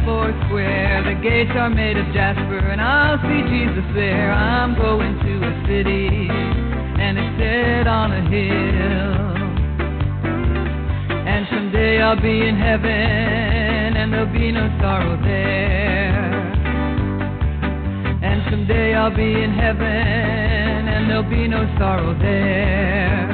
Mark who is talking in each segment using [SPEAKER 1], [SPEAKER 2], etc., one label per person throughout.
[SPEAKER 1] four square. The gates are made of jasper, and I'll see Jesus there. I'm going to a city, and it's set on a hill. And someday I'll be in heaven, and there'll be no sorrow there. And someday I'll be in heaven, and there'll be no sorrow there.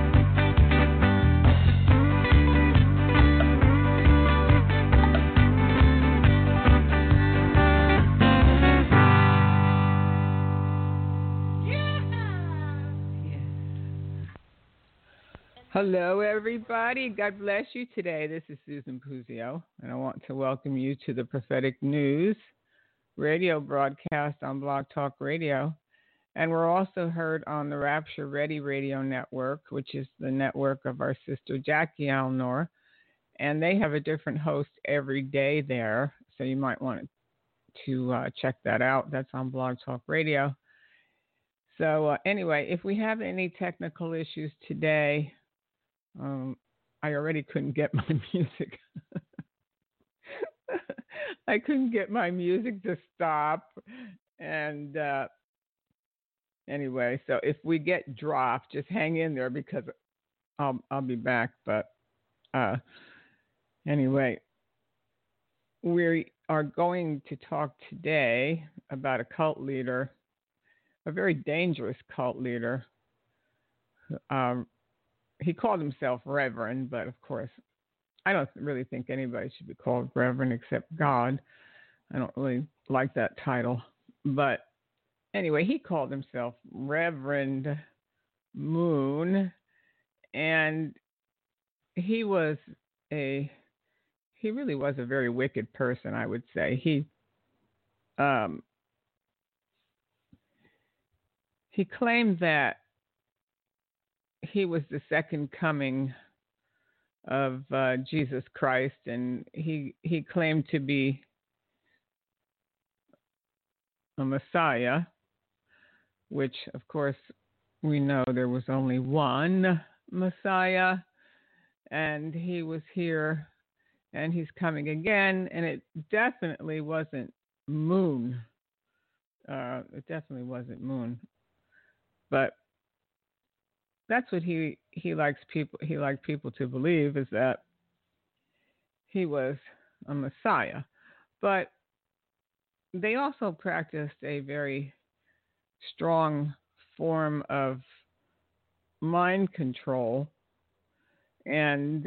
[SPEAKER 2] Hello, everybody. God bless you today. This is Susan Puzio, and I want to welcome you to the Prophetic News radio broadcast on Blog Talk Radio. And we're also heard on the Rapture Ready Radio Network, which is the network of our sister Jackie Alnor. And they have a different host every day there, so you might want to check that out. That's on Blog Talk Radio. So anyway, if we have any technical issues today, I already couldn't get my music. I couldn't get my music to stop. And anyway, so if we get dropped, just hang in there because I'll be back. But anyway, we are going to talk today about a cult leader, a very dangerous cult leader. He called himself Reverend, but of course, I don't really think anybody should be called Reverend except God. I don't really like that title. But anyway, he called himself Reverend Moon, and he really was a very wicked person, I would say. He claimed that he was the second coming of Jesus Christ, and he claimed to be a Messiah, which, of course, we know there was only one Messiah, and he was here, and he's coming again, and it definitely wasn't Moon. It definitely wasn't Moon, but that's what he likes people. He liked people to believe is that he was a Messiah, but they also practiced a very strong form of mind control, and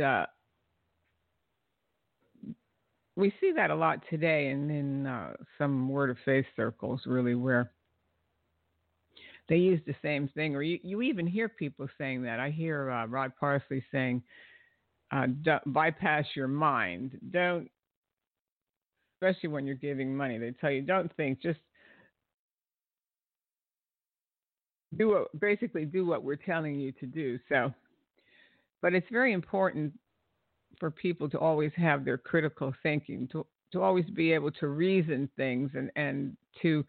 [SPEAKER 2] we see that a lot today in some Word of Faith circles, really, where they use the same thing, or you even hear people saying that. I hear Rod Parsley saying, bypass your mind. Don't, especially when you're giving money, they tell you, don't think, just basically do what we're telling you to do. So, but it's very important for people to always have their critical thinking, to always be able to reason things and to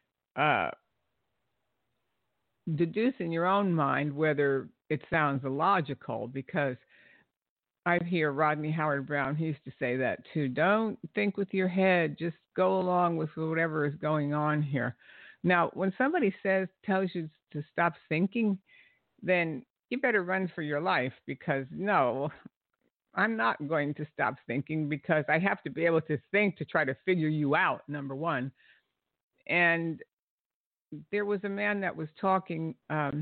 [SPEAKER 2] deduce in your own mind whether it sounds illogical, because I hear Rodney Howard-Browne, he used to say that too. Don't think with your head, just go along with whatever is going on here. Now, when somebody tells you to stop thinking, then you better run for your life, because no, I'm not going to stop thinking, because I have to be able to think to try to figure you out, number one. And there was a man that was talking,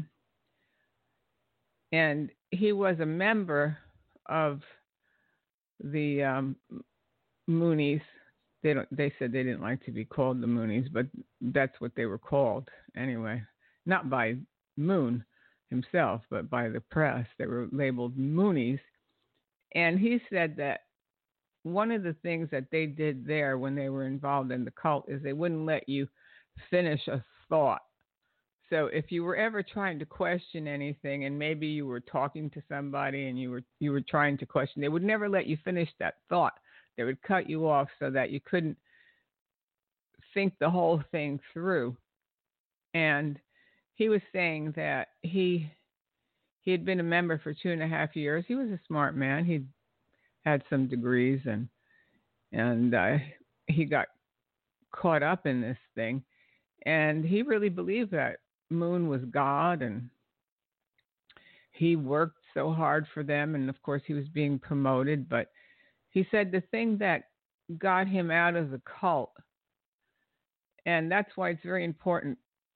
[SPEAKER 2] and he was a member of the Moonies. They said they didn't like to be called the Moonies, but that's what they were called anyway. Not by Moon himself, but by the press. They were labeled Moonies. And he said that one of the things that they did there when they were involved in the cult is they wouldn't let you finish a thought. So if you were ever trying to question anything, and maybe you were talking to somebody and you were trying to question, they would never let you finish that thought. They would cut you off so that you couldn't think the whole thing through. And he was saying that he had been a member for 2.5 years. He was a smart man. He had some degrees, and he got caught up in this thing, and he really believed that Moon was God, and he worked so hard for them, and of course he was being promoted. But he said the thing that got him out of the cult, and that's why it's very important,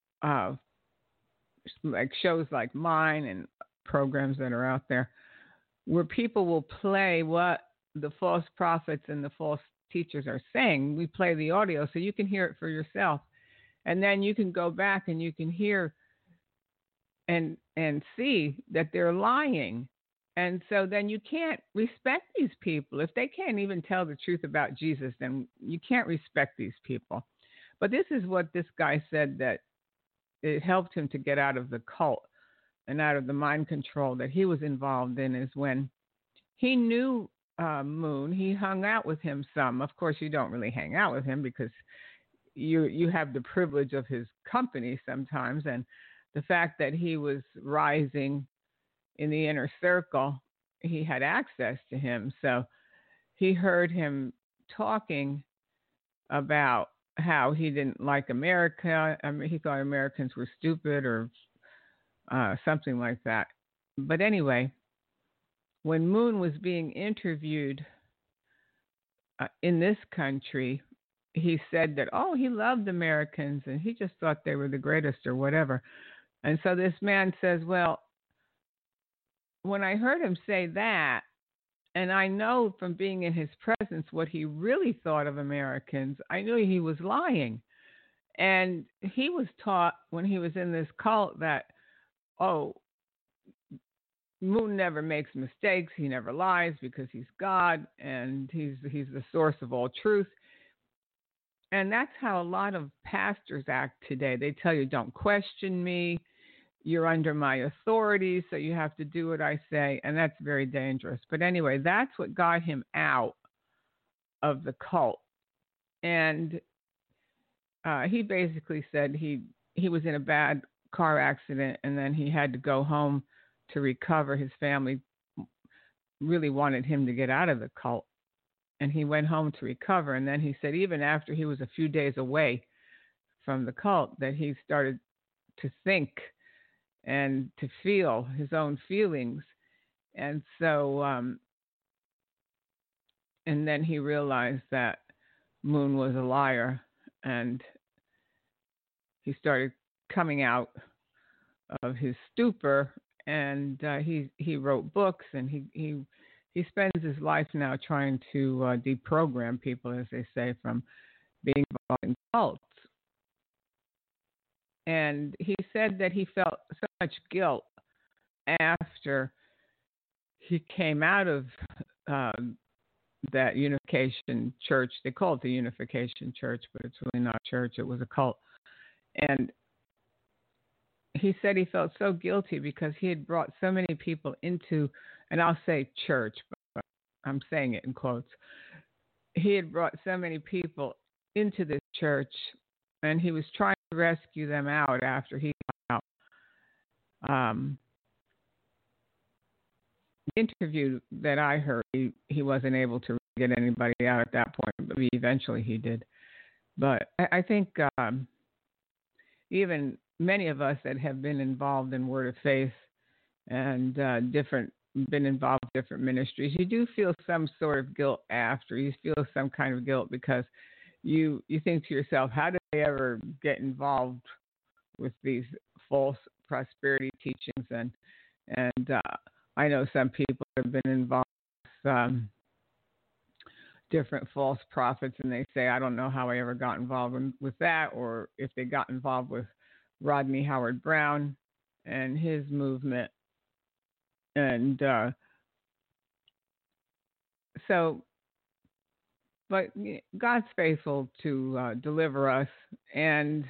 [SPEAKER 2] like shows like mine and programs that are out there, where people will play what the false prophets and the false teachers are saying. We play the audio so you can hear it for yourself, and then you can go back and you can hear and see that they're lying. And so then you can't respect these people. If they can't even tell the truth about Jesus, then you can't respect these people. But this is what this guy said, that it helped him to get out of the cult and out of the mind control that he was involved in, is when he knew Moon. He hung out with him some. Of course, you don't really hang out with him because you have the privilege of his company sometimes, and the fact that he was rising in the inner circle, he had access to him. So he heard him talking about how he didn't like America. I mean, he thought Americans were stupid or something like that. But anyway, when Moon was being interviewed in this country, he said that, oh, he loved Americans and he just thought they were the greatest or whatever. And so this man says, well, when I heard him say that, and I know from being in his presence what he really thought of Americans, I knew he was lying. And he was taught when he was in this cult that, oh, Moon never makes mistakes. He never lies because he's God and he's the source of all truth. And that's how a lot of pastors act today. They tell you, don't question me. You're under my authority, so you have to do what I say. And that's very dangerous. But anyway, that's what got him out of the cult. And he basically said he was in a bad car accident, and then he had to go home to recover. His family really wanted him to get out of the cult, and he went home to recover. And then he said even after he was a few days away from the cult that he started to think and to feel his own feelings. And so and then he realized that Moon was a liar, and he started coming out of his stupor, and he wrote books, and he spends his life now trying to deprogram people, as they say, from being involved in cults. And he said that he felt so much guilt after he came out of that Unification Church. They call it the Unification Church, but it's really not a church. It was a cult. And he said he felt so guilty because he had brought so many people into, and I'll say church, but I'm saying it in quotes. He had brought so many people into this church, and he was trying to rescue them out after he got out. The interview that I heard, he wasn't able to get anybody out at that point, but eventually he did. But I think even many of us that have been involved in Word of Faith and been involved in different ministries, you do feel some sort of guilt after. You feel some kind of guilt because you think to yourself, how did I ever get involved with these false prosperity teachings? And I know some people have been involved with different false prophets, and they say, I don't know how I ever got involved with that, or if they got involved with Rodney Howard Brown and his movement. And but God's faithful to deliver us. And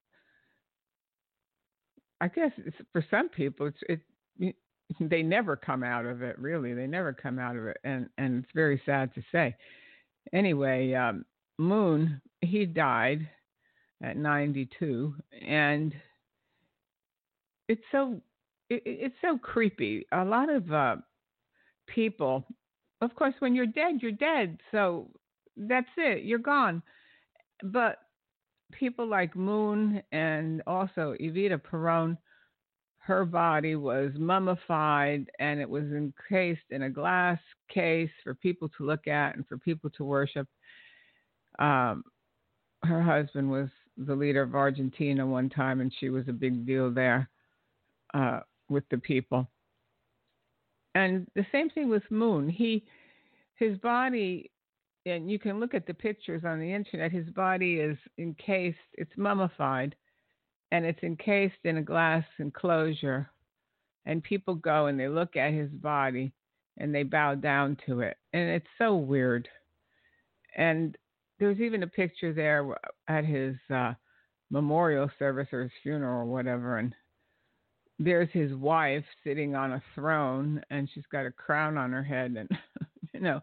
[SPEAKER 2] I guess for some people, they never come out of it, really. They never come out of it. And it's very sad to say. Anyway, Moon, he died at 92, and it's so creepy. A lot of people, of course, when you're dead, you're dead. So that's it. You're gone. But people like Moon and also Evita Peron, her body was mummified and it was encased in a glass case for people to look at and for people to worship. Um, Her husband was the leader of Argentina one time, and she was a big deal there with the people. And the same thing with Moon. His body, and you can look at the pictures on the internet. His body is encased; it's mummified, and it's encased in a glass enclosure. And people go and they look at his body, and they bow down to it, and it's so weird. And there's even a picture there at his memorial service or his funeral or whatever, and there's his wife sitting on a throne, and she's got a crown on her head, and you know,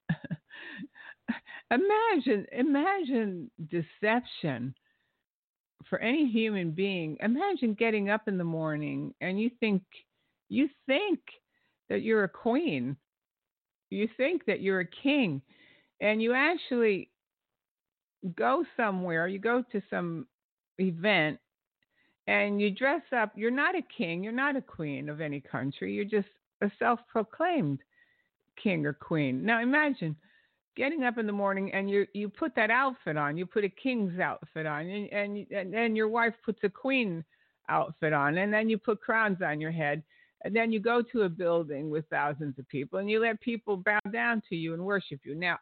[SPEAKER 2] imagine deception for any human being. Imagine getting up in the morning and you think that you're a queen, you think that you're a king, and you actually go somewhere, you go to some event and you dress up. You're not a king, you're not a queen of any country, you're just a self-proclaimed king or queen. Now imagine getting up in the morning and you put that outfit on, you put a king's outfit on, and then your wife puts a queen outfit on, and then you put crowns on your head, and then you go to a building with thousands of people and you let people bow down to you and worship you. Now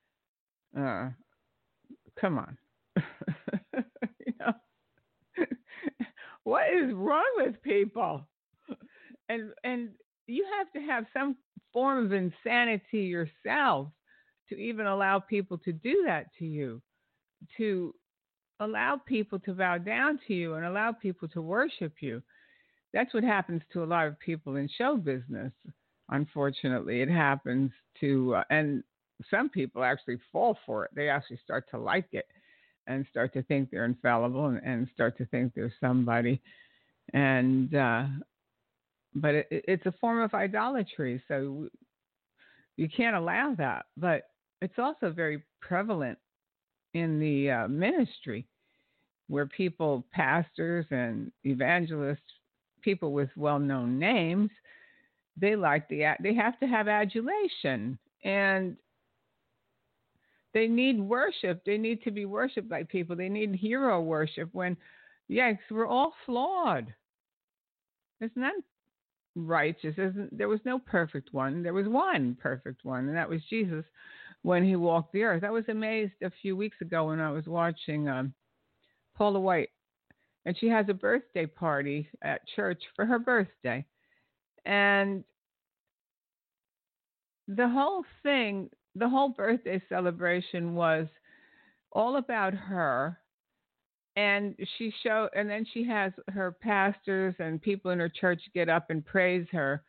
[SPEAKER 2] come on. You know, what is wrong with people? And you have to have some form of insanity yourself to even allow people to do that to you, to allow people to bow down to you and allow people to worship you. That's what happens to a lot of people in show business. Unfortunately, it happens to, and some people actually fall for it. They actually start to like it and start to think they're infallible and start to think they're somebody. And, but it's a form of idolatry. So you can't allow that. But it's also very prevalent in the ministry where people, pastors and evangelists, people with well-known names, they have to have adulation, and they need worship. They need to be worshipped by people. They need hero worship when, yes, we're all flawed. There's none righteous. There was no perfect one. There was one perfect one, and that was Jesus when he walked the earth. I was amazed a few weeks ago when I was watching Paula White, and she has a birthday party at church for her birthday. And the whole thing, the whole birthday celebration was all about her. And then she has her pastors and people in her church get up and praise her,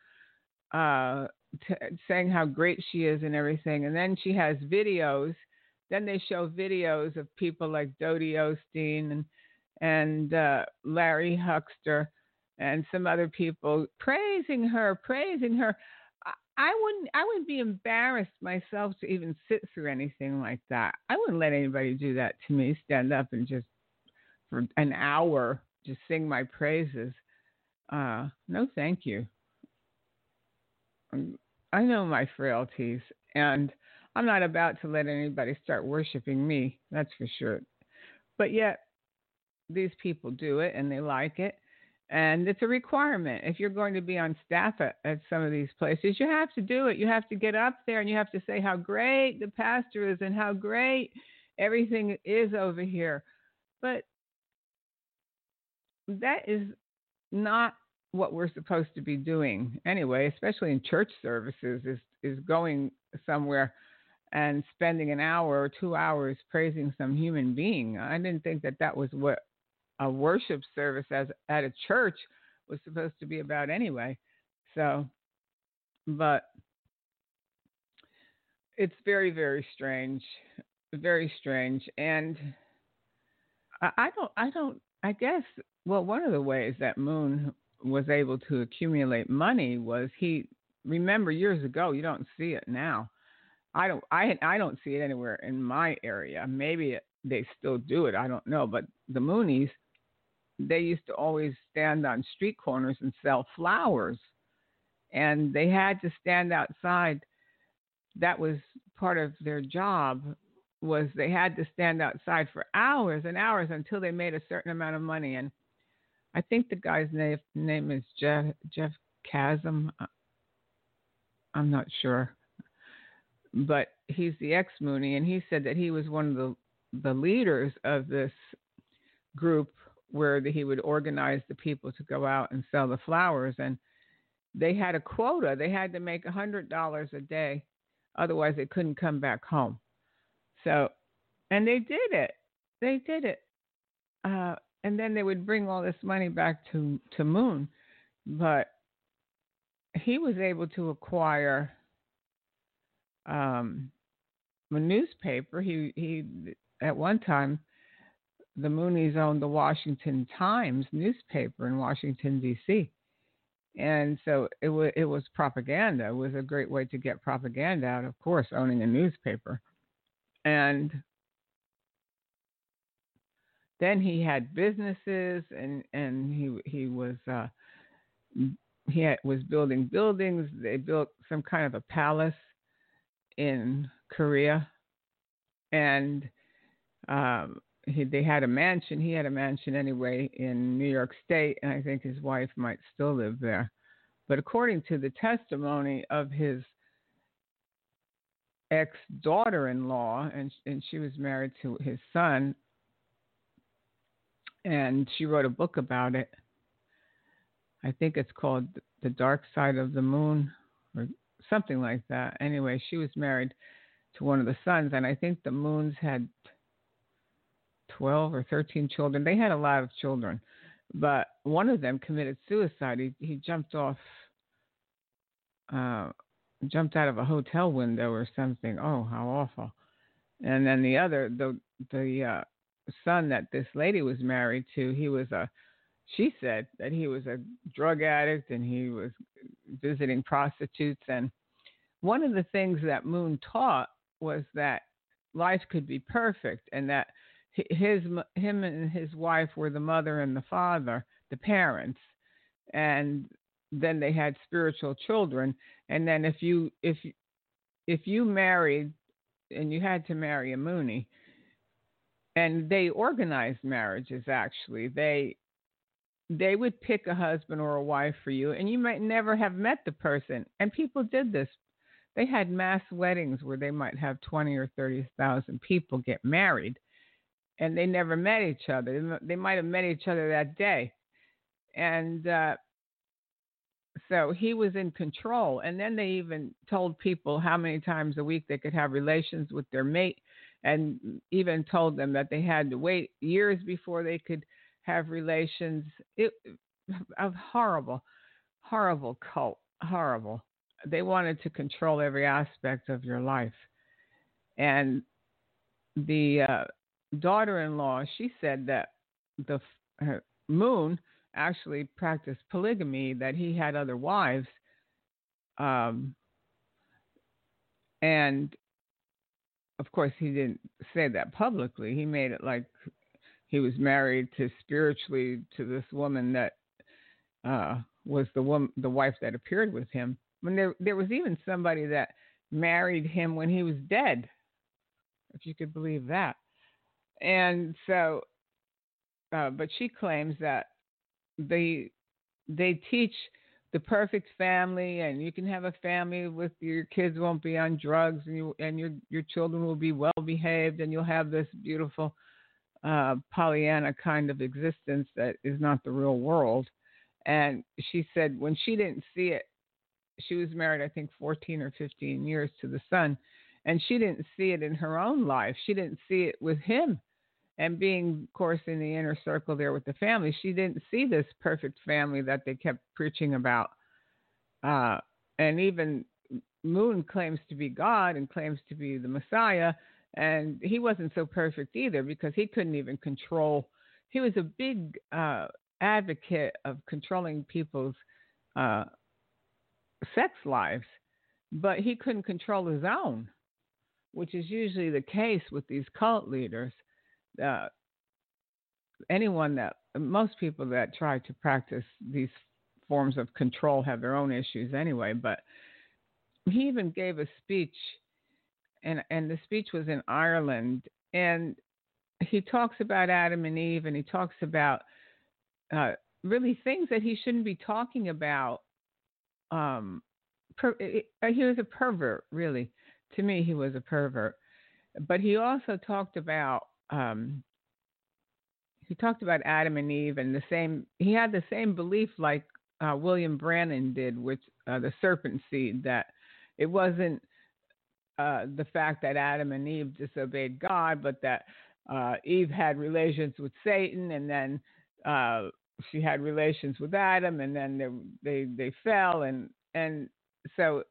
[SPEAKER 2] saying how great she is and everything. And then she has videos. Then they show videos of people like Dodie Osteen and Larry Huckster and some other people praising her. I wouldn't be embarrassed myself to even sit through anything like that. I wouldn't let anybody do that to me, stand up and just for an hour just sing my praises. No, thank you. I know my frailties, and I'm not about to let anybody start worshiping me, that's for sure. But yet, these people do it, and they like it, and it's a requirement. If you're going to be on staff at some of these places, you have to do it. You have to get up there, and you have to say how great the pastor is and how great everything is over here. But that is not what we're supposed to be doing anyway, especially in church services, is going somewhere and spending an hour or 2 hours praising some human being. I didn't think that was what a worship service at a church was supposed to be about anyway. So, but it's very, very strange, very strange. And I guess, well, one of the ways that Moon was able to accumulate money was remember years ago, you don't see it now, I don't see it anywhere in my area. Maybe they still do it. I don't know. But the Moonies, they used to always stand on street corners and sell flowers, and they had to stand outside. That was part of their job, was they had to stand outside for hours and hours until they made a certain amount of money. And I think the guy's name is Jeff Chasm. I'm not sure, but he's the ex Mooney, and he said that he was one of the leaders of this group where he would organize the people to go out and sell the flowers, and they had a quota. They had to make $100 a day, otherwise they couldn't come back home. So, and they did it. They did it. And then they would bring all this money back to Moon, but he was able to acquire a newspaper. He at one time, the Moonies owned the Washington Times newspaper in Washington D.C. And so it was propaganda. It was a great way to get propaganda out, of course, owning a newspaper. And then he had businesses, and he was was building buildings. They built some kind of a palace in Korea, and they had a mansion. He had a mansion anyway in New York State, and I think his wife might still live there. But according to the testimony of his ex-daughter-in-law, and she was married to his son, and she wrote a book about it. I think it's called The Dark Side of the Moon or something like that. Anyway, she was married to one of the sons, and I think the Moons had 12 or 13 children. They had a lot of children, but one of them committed suicide. He jumped out of a hotel window or something. Oh, how awful. And then the other, the son that this lady was married to, she said that he was a drug addict and he was visiting prostitutes. And one of the things that Moon taught was that life could be perfect, and that him and his wife were the mother and the father, the parents, and then they had spiritual children. And then if you married, and you had to marry a Mooney, and they organized marriages, actually, they would pick a husband or a wife for you, and you might never have met the person. And people did this. They had mass weddings where they might have 20 or 30,000 people get married, and they never met each other. They might have met each other that day. And so he was in control. And then they even told people how many times a week they could have relations with their mate, and even told them that they had to wait years before they could have relations. A horrible, horrible cult. Horrible. They wanted to control every aspect of your life. And the daughter-in-law, she said that her Moon actually practiced polygamy, that he had other wives. And of course, he didn't say that publicly. He made it like he was married spiritually to this woman that was the wife that appeared with him. When there was even somebody that married him when he was dead, if you could believe that. And so, but she claims that they teach the perfect family, and you can have a family with your kids won't be on drugs, and your children will be well behaved, and you'll have this beautiful Pollyanna kind of existence that is not the real world. And she said when she didn't see it, she was married, I think, 14 or 15 years to the son, and she didn't see it in her own life. She didn't see it with him. And being, of course, in the inner circle there with the family, she didn't see this perfect family that they kept preaching about. And even Moon claims to be God and claims to be the Messiah, and he wasn't so perfect either, because he couldn't even control. He was a big advocate of controlling people's sex lives, but he couldn't control his own. which is usually the case with these cult leaders. Uh, Most people that try to practice these forms of control have their own issues anyway. But he even gave a speech, and the speech was in Ireland, and he talks about Adam and Eve, and he talks about uh, really things that he shouldn't be talking about. He was a pervert, really. To me, he was a pervert. But he also talked about Adam and Eve, and the same. He had the same belief like William Brannon did with the serpent seed, that it wasn't the fact that Adam and Eve disobeyed God, but that Eve had relations with Satan, and then she had relations with Adam, and then they fell, and so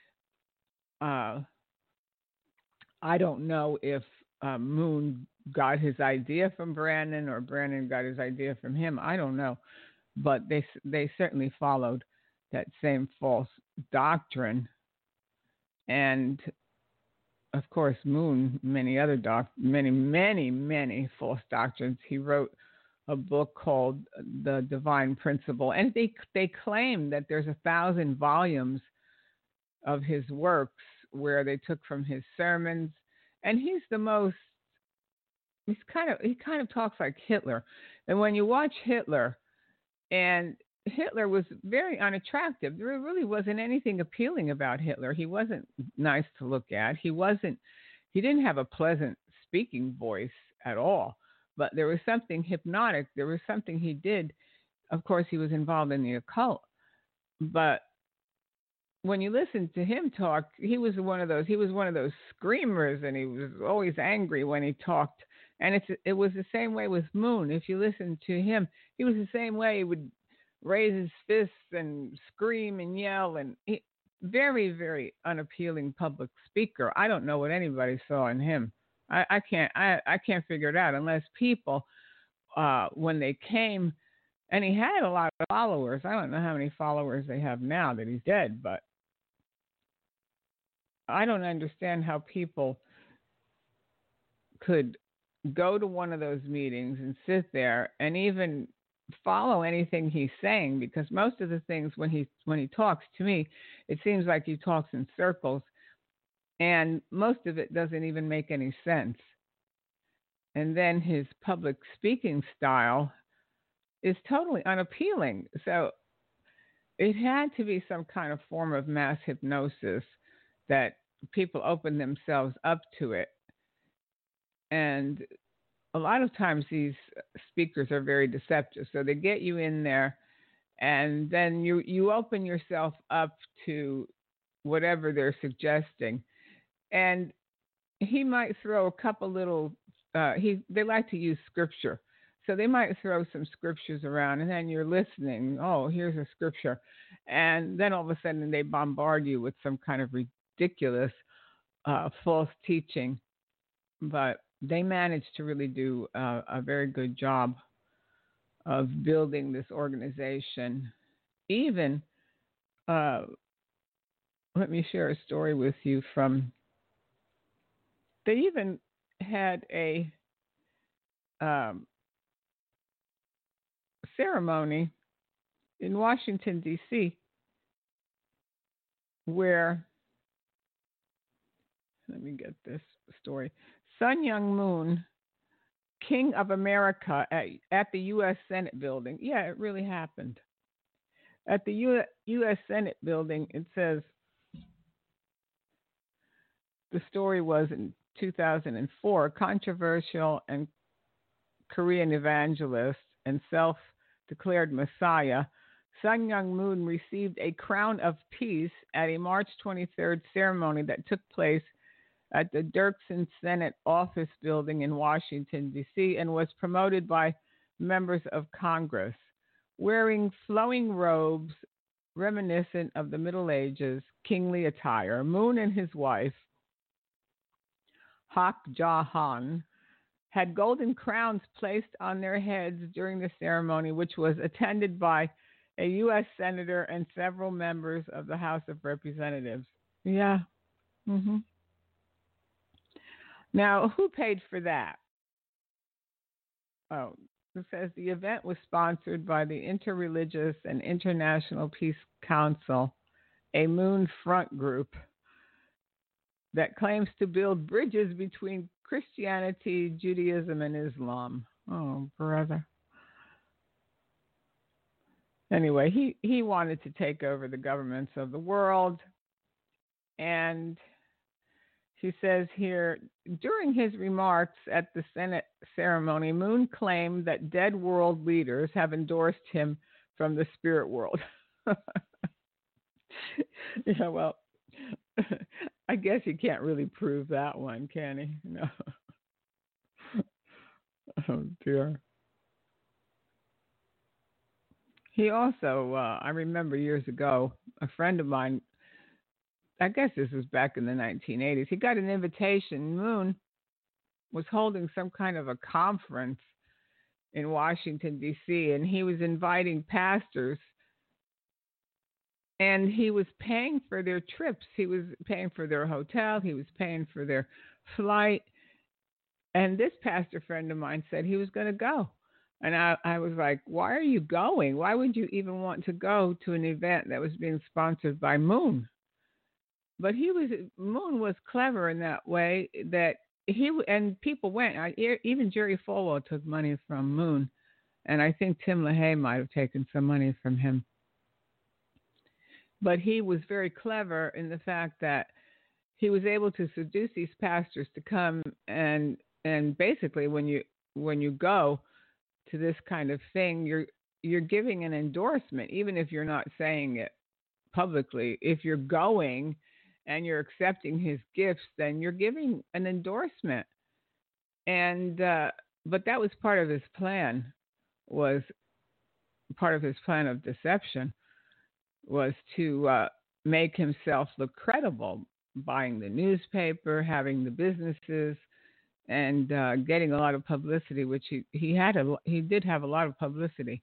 [SPEAKER 2] I don't know if Moon got his idea from Brannon or Brannon got his idea from him. I don't know, but they certainly followed that same false doctrine, and of course, Moon, many false doctrines. He wrote a book called The Divine Principle, and they claim that there's 1,000 volumes of his works where they took from his sermons. And he kind of talks like Hitler. And when you watch Hitler, and Hitler was very unattractive. There really wasn't anything appealing about Hitler. He wasn't nice to look at. He didn't have a pleasant speaking voice at all. But there was something hypnotic. There was something he did. Of course, he was involved in the occult. But when you listen to him talk, he was one of those screamers, and he was always angry when he talked. And it was the same way with Moon. If you listen to him, he was the same way. He would raise his fists and scream and yell, and very, very unappealing public speaker. I don't know what anybody saw in him. I can't figure it out unless people, when they came, and he had a lot of followers. I don't know how many followers they have now that he's dead, but I don't understand how people could go to one of those meetings and sit there and even follow anything he's saying, because most of the things when he talks to me, it seems like he talks in circles, and most of it doesn't even make any sense. And then his public speaking style is totally unappealing. So it had to be some kind of form of mass hypnosis that people open themselves up to it. And a lot of times these speakers are very deceptive. So they get you in there, and then you open yourself up to whatever they're suggesting. And he might throw a couple little, they like to use scripture. So they might throw some scriptures around, and then you're listening. Oh, here's a scripture. And then all of a sudden they bombard you with some kind of ridiculous false teaching. But they managed to really do a very good job of building this organization. Even, let me share a story with you they even had a ceremony in Washington, D.C., where, let me get this story. Sun Myung Moon, King of America, at the U.S. Senate building. Yeah, it really happened. At the U.S. Senate building, it says, the story was in 2004, controversial and Korean evangelist and self-declared Messiah, Sun Myung Moon received a crown of peace at a March 23rd ceremony that took place at the Dirksen Senate Office Building in Washington, D.C., and was promoted by members of Congress. Wearing flowing robes reminiscent of the Middle Ages kingly attire, Moon and his wife, Hak Ja-han, had golden crowns placed on their heads during the ceremony, which was attended by a U.S. senator and several members of the House of Representatives. Yeah. Mm-hmm. Now, who paid for that? Oh, it says the event was sponsored by the Interreligious and International Peace Council, a Moon Front group that claims to build bridges between Christianity, Judaism, and Islam. Oh, brother. Anyway, he wanted to take over the governments of the world. And he says here, during his remarks at the Senate ceremony, Moon claimed that dead world leaders have endorsed him from the spirit world. Yeah, well, I guess he can't really prove that one, can he? No. Oh, dear. He also, I remember years ago, a friend of mine, I guess this was back in the 1980s, he got an invitation. Moon was holding some kind of a conference in Washington, D.C., and he was inviting pastors, and he was paying for their trips. He was paying for their hotel. He was paying for their flight. And this pastor friend of mine said he was going to go. And I was like, why are you going? Why would you even want to go to an event that was being sponsored by Moon? But Moon was clever in that way that and people went. Even Jerry Falwell took money from Moon. And I think Tim LaHaye might have taken some money from him. But he was very clever in the fact that he was able to seduce these pastors to come and basically when you go to this kind of thing, you're giving an endorsement, even if you're not saying it publicly. If you're going and you're accepting his gifts, then you're giving an endorsement. And but that was part of his plan. Was part of his plan of deception was to make himself look credible, buying the newspaper, having the businesses, and getting a lot of publicity, which he did have a lot of publicity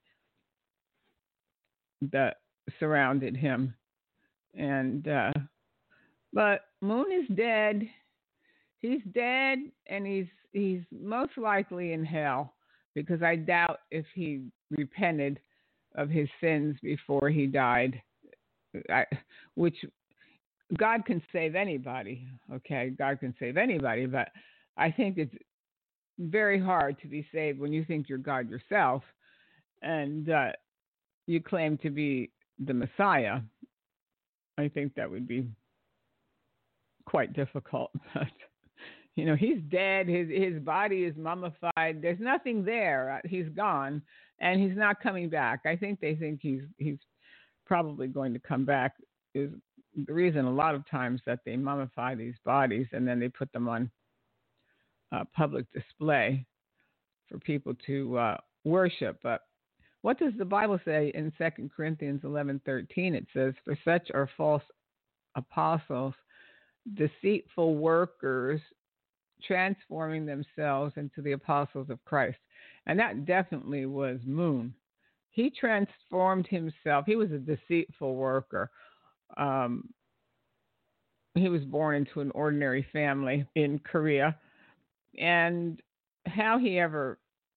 [SPEAKER 2] that surrounded him. And but Moon is dead. He's dead, and he's most likely in hell, because I doubt if he repented of his sins before he died. Which God can save anybody, okay? God can save anybody, but I think it's very hard to be saved when you think you're God yourself and you claim to be the Messiah. I think that would be quite difficult. But, he's dead. His body is mummified. There's nothing there. He's gone, and he's not coming back. I think they think he's probably going to come back. Is the reason a lot of times that they mummify these bodies and then they put them on public display for people to worship. But what does the Bible say in 2 Corinthians 11:13? It says, "For such are false apostles, deceitful workers, transforming themselves into the apostles of Christ." And that definitely was Moon. He transformed himself. He was a deceitful worker. He was born into an ordinary family in Korea. And how he ever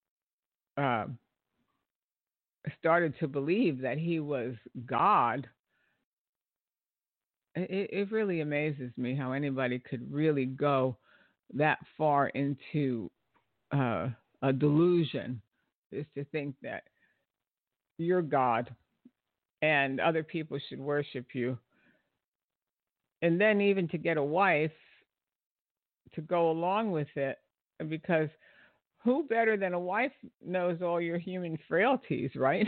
[SPEAKER 2] started to believe that he was God, it really amazes me how anybody could really go that far into a delusion, is to think that you're God and other people should worship you. And then even to get a wife to go along with it, because who better than a wife knows all your human frailties, right?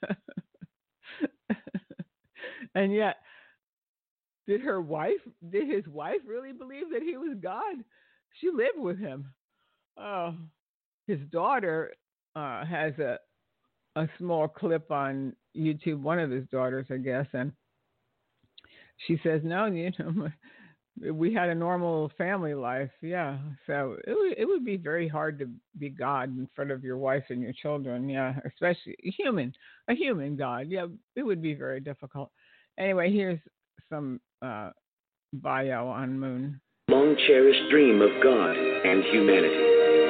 [SPEAKER 2] And yet, did his wife really believe that he was God? She lived with him. Oh, his daughter has a small clip on YouTube, one of his daughters, I guess, and she says, no, we had a normal family life. Yeah. So it would be very hard to be God in front of your wife and your children. Yeah. Especially a human God. Yeah. It would be very difficult. Anyway, here's some bio on Moon.
[SPEAKER 3] long-cherished dream of God and humanity.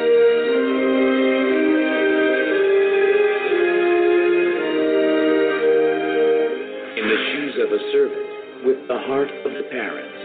[SPEAKER 3] In the shoes of a servant, with the heart of the parents,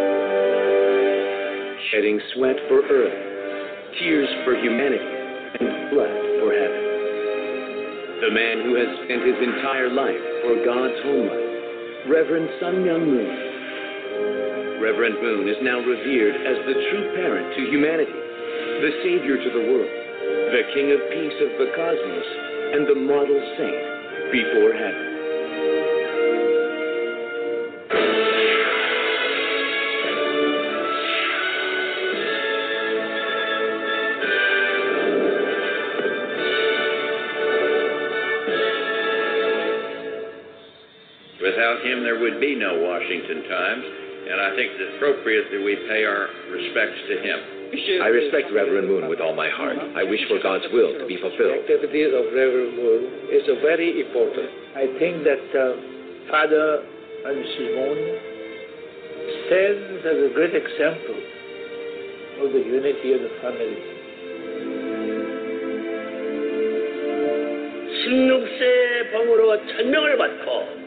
[SPEAKER 3] shedding sweat for earth, tears for humanity, and blood for heaven. The man who has spent his entire life for God's homeland, Reverend Sun Myung Moon. Reverend Moon is now revered as the true parent to humanity, the savior to the world, the king of peace of the cosmos, and the model saint before heaven.
[SPEAKER 4] Without him, there would be no Washington Times, and I think it's appropriate that we pay our respects to him.
[SPEAKER 3] I respect Reverend Moon with all my heart. I wish for God's will to be fulfilled.
[SPEAKER 5] The activities of Reverend Moon is very important. I think that Father and Simon stands as a great example of the unity of the family.
[SPEAKER 6] 16세 봉으로 천명을 받고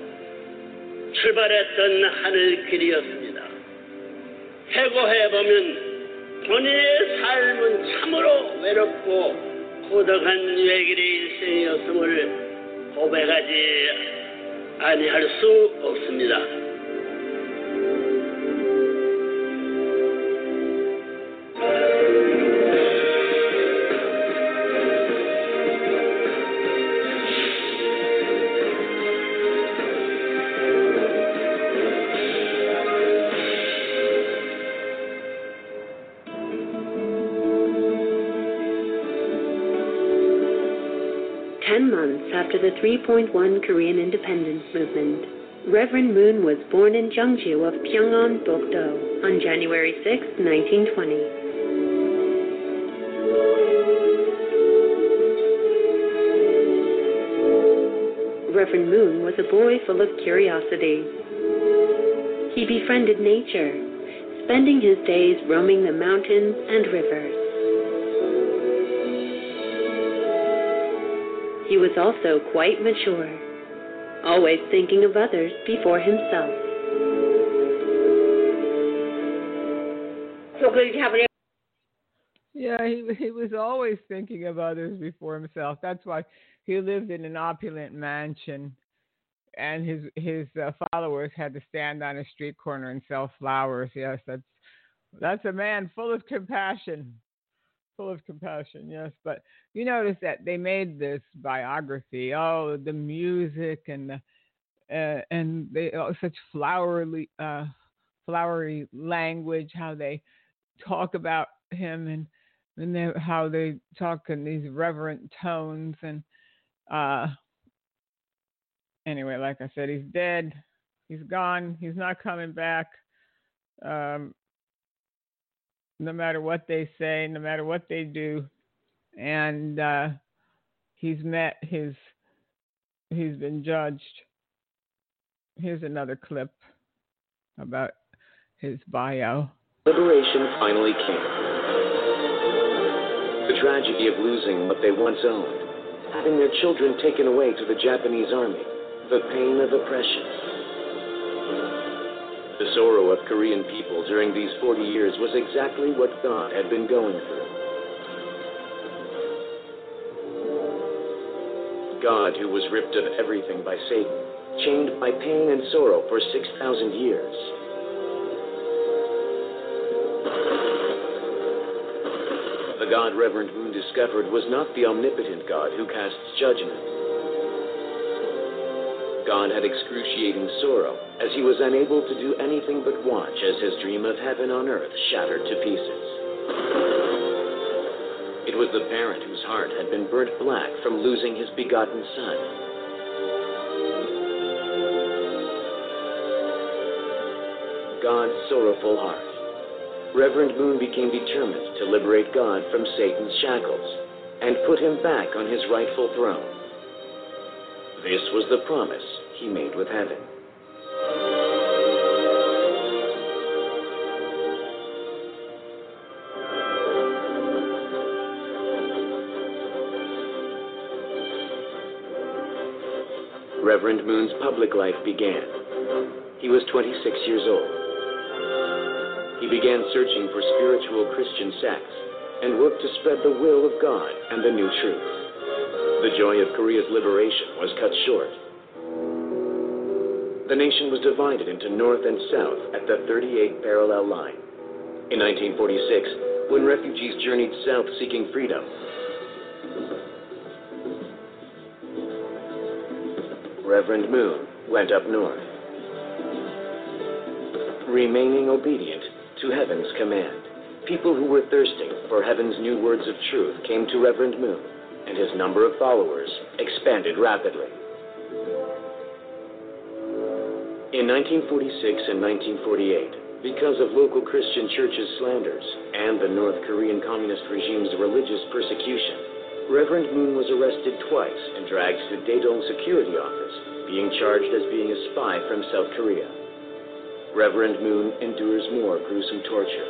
[SPEAKER 6] 출발했던 하늘길이었습니다. 해고해보면 본인의 삶은 참으로 외롭고 고독한 외길의 일생이었음을 고백하지 아니할 수 없습니다.
[SPEAKER 7] After the 3.1 Korean independence movement, Reverend Moon was born in Jeongju of Pyongan, Bokdo, on January 6, 1920. Reverend Moon was a boy full of curiosity. He befriended nature, spending his days roaming the mountains and rivers. He was also quite mature, always thinking of others before himself.
[SPEAKER 2] Yeah, he was always thinking of others before himself. That's why he lived in an opulent mansion, and his followers had to stand on a street corner and sell flowers. Yes, that's a man full of compassion. Full of compassion, yes. But you notice that they made this biography. Oh, the music and they such flowery language. How they talk about him and how they talk in these reverent tones. And anyway, like I said, he's dead. He's gone. He's not coming back. No matter what they say, no matter what they do. And he's been judged. Here's another clip about his bio.
[SPEAKER 3] Liberation finally came. The tragedy of losing what they once owned, having their children taken away to the Japanese army, the pain of oppression. The sorrow of Korean people during these 40 years was exactly what God had been going through. God, who was ripped of everything by Satan, chained by pain and sorrow for 6,000 years. The God Reverend Moon discovered was not the omnipotent God who casts judgment. God had excruciating sorrow, as he was unable to do anything but watch as his dream of heaven on earth shattered to pieces. It was the parent whose heart had been burnt black from losing his begotten son. God's sorrowful heart. Reverend Moon became determined to liberate God from Satan's shackles and put him back on his rightful throne. This was the promise he made with heaven. Reverend Moon's public life began. He was 26 years old. He began searching for spiritual Christian sects and worked to spread the will of God and the new truth. The joy of Korea's liberation was cut short. The nation was divided into North and South at the 38th parallel line. In 1946, when refugees journeyed south seeking freedom, Reverend Moon went up north, remaining obedient to heaven's command. People who were thirsting for heaven's new words of truth came to Reverend Moon, and his number of followers expanded rapidly. In 1946 and 1948, because of local Christian churches' slanders and the North Korean Communist regime's religious persecution, Reverend Moon was arrested twice and dragged to Daedong Security Office, being charged as being a spy from South Korea. Reverend Moon endures more gruesome torture.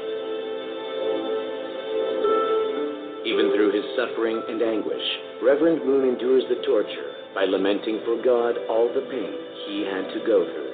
[SPEAKER 3] Even through his suffering and anguish, Reverend Moon endures the torture by lamenting for God all the pain he had to go through.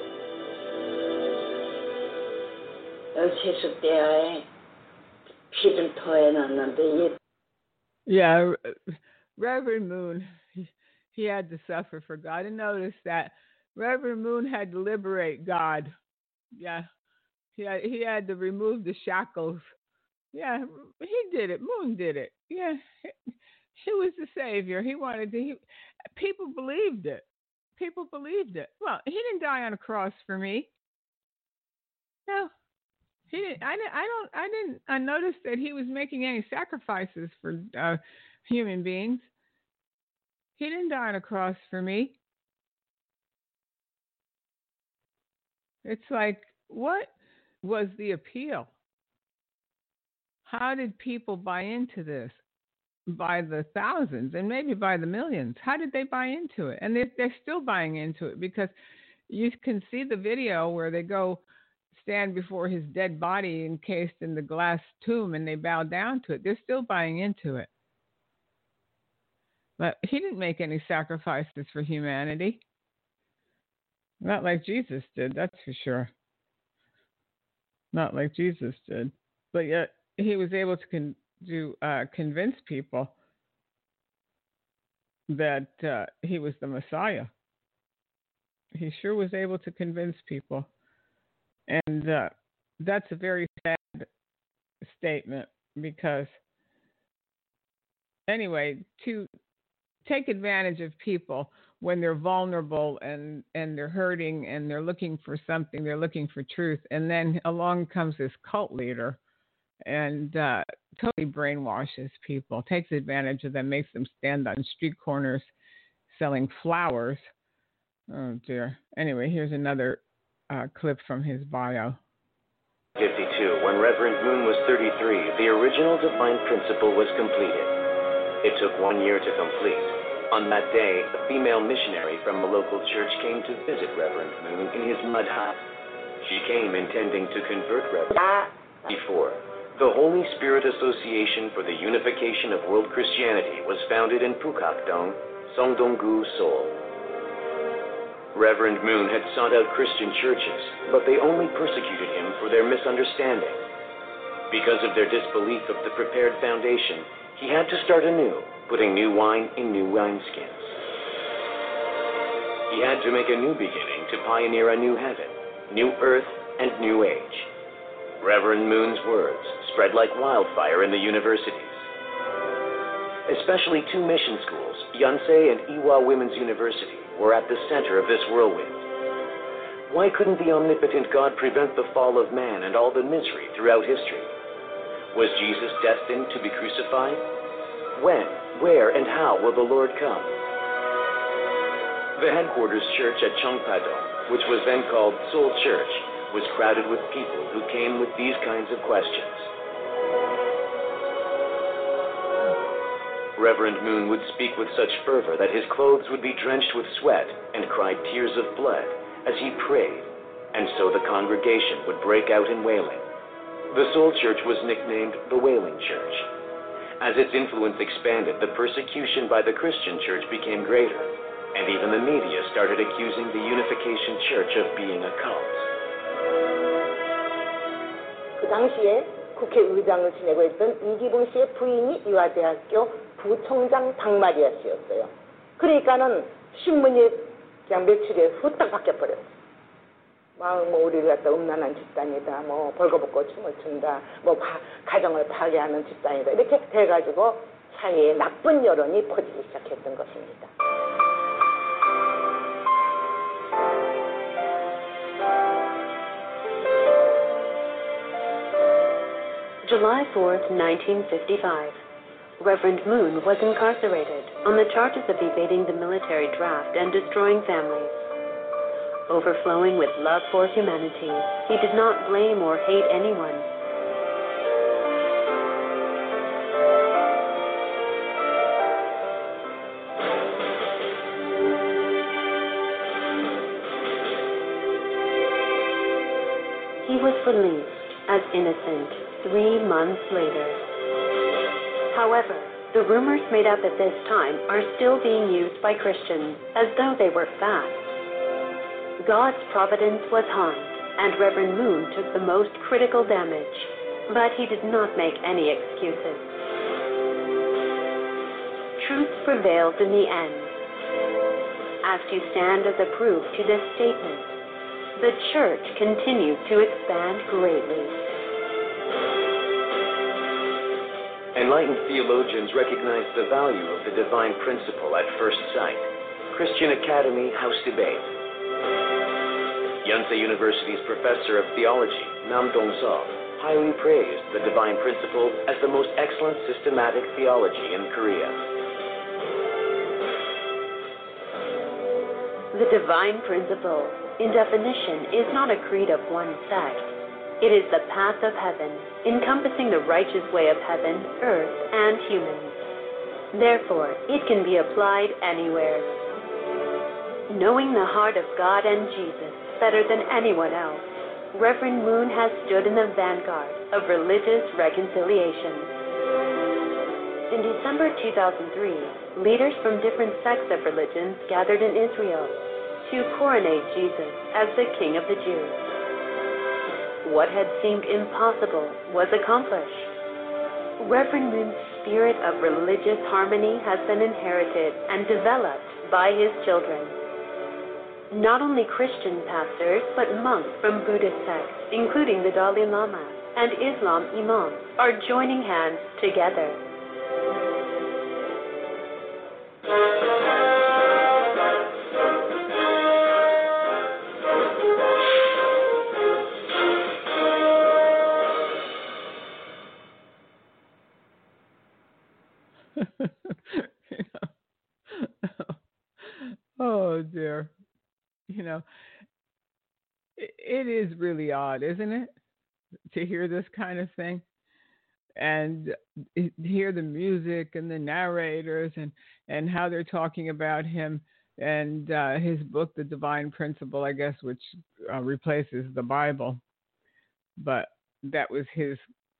[SPEAKER 2] Yeah, Reverend Moon, he had to suffer for God. And notice that Reverend Moon had to liberate God. Yeah, he had to remove the shackles. Yeah, he did it. Moon did it. Yeah, he was the savior. He wanted to. People believed it. People believed it. Well, he didn't die on a cross for me. No, he didn't. I noticed that he was making any sacrifices for human beings. He didn't die on a cross for me. It's like, what was the appeal? How did people buy into this? By the thousands and maybe by the millions. How did they buy into it? And they're still buying into it, because you can see the video where they go stand before his dead body encased in the glass tomb and they bow down to it. They're still buying into it. But he didn't make any sacrifices for humanity. Not like Jesus did, that's for sure. Not like Jesus did. But yet he was able to convince people that he was the Messiah. He sure was able to convince people. And that's a very sad statement, because anyway, to take advantage of people when they're vulnerable and they're hurting and they're looking for something, they're looking for truth, and then along comes this cult leader and totally brainwashes people, takes advantage of them, makes them stand on street corners selling flowers. Oh dear. Anyway, here's another clip from his bio.
[SPEAKER 3] 52, when Reverend Moon was 33, the original divine principle was completed. It took 1 year to complete. On that day, a female missionary from a local church came to visit Reverend Moon in his mud hut. She came intending to convert Reverend before. The Holy Spirit Association for the Unification of World Christianity was founded in Pukakdong, Songdong-gu, Seoul. Reverend Moon had sought out Christian churches, but they only persecuted him for their misunderstanding. Because of their disbelief of the prepared foundation, he had to start anew, putting new wine in new wineskins. He had to make a new beginning to pioneer a new heaven, new earth, and new age. Reverend Moon's words spread like wildfire in the universities. Especially two mission schools, Yonsei and Ewha Women's University, were at the center of this whirlwind. Why couldn't the omnipotent God prevent the fall of man and all the misery throughout history? Was Jesus destined to be crucified? When, where, and how will the Lord come? The headquarters church at Chongpadong, which was then called Seoul Church, was crowded with people who came with these kinds of questions. Reverend Moon would speak with such fervor that his clothes would be drenched with sweat and cried tears of blood as he prayed, and so the congregation would break out in wailing. The Seoul Church was nicknamed the Wailing Church. As its influence expanded, the persecution by the Christian church became greater. And even the media started accusing the Unification Church of being a cult.
[SPEAKER 8] 그 당시에 국회의장을 지내고 있던 이기붕 씨의 부인이 유아대학교 부총장 박마리아 씨였어요. 그러니까는 신문이 그냥 며칠에 후딱 바뀌어버렸어요. 뭐 우리를 갖다 음란한 집단이다, 뭐 벌거벗고 춤을 춘다, 뭐 가정을 파괴하는 집단이다 이렇게 돼가지고 사회에 나쁜 여론이 퍼지기 시작했던 것입니다.
[SPEAKER 7] July 4th, 1955. Reverend Moon was incarcerated on the charges of evading the military draft and destroying families. Overflowing with love for humanity, he did not blame or hate anyone. He was released as innocent 3 months later. However, the rumors made up at this time are still being used by Christians as though they were fact. God's providence was harmed, and Reverend Moon took the most critical damage, but he did not make any excuses. Truth prevailed in the end. As to stand as a proof to this statement, the Church continued to expand greatly.
[SPEAKER 3] Enlightened theologians recognized the value of the divine principle at first sight. Christian Academy House Debate. Yonsei University's professor of theology, Nam Dong-so, highly praised the divine principle as the most excellent systematic theology in Korea.
[SPEAKER 7] The divine principle, in definition, is not a creed of one sect. It is the path of heaven, encompassing the righteous way of heaven, earth, and humans. Therefore, it can be applied anywhere. Knowing the heart of God and Jesus better than anyone else, Reverend Moon has stood in the vanguard of religious reconciliation. In December 2003, leaders from different sects of religions gathered in Israel to coronate Jesus as the King of the Jews. What had seemed impossible was accomplished. Reverend Moon's spirit of religious harmony has been inherited and developed by his children. Not only Christian pastors, but monks from Buddhist sects, including the Dalai Lama and Islam imams, are joining hands together.
[SPEAKER 2] Oh dear. You know, it is really odd, isn't it, to hear this kind of thing and hear the music and the narrators and how they're talking about him and his book, The Divine Principle, I guess, which replaces the Bible. But that was his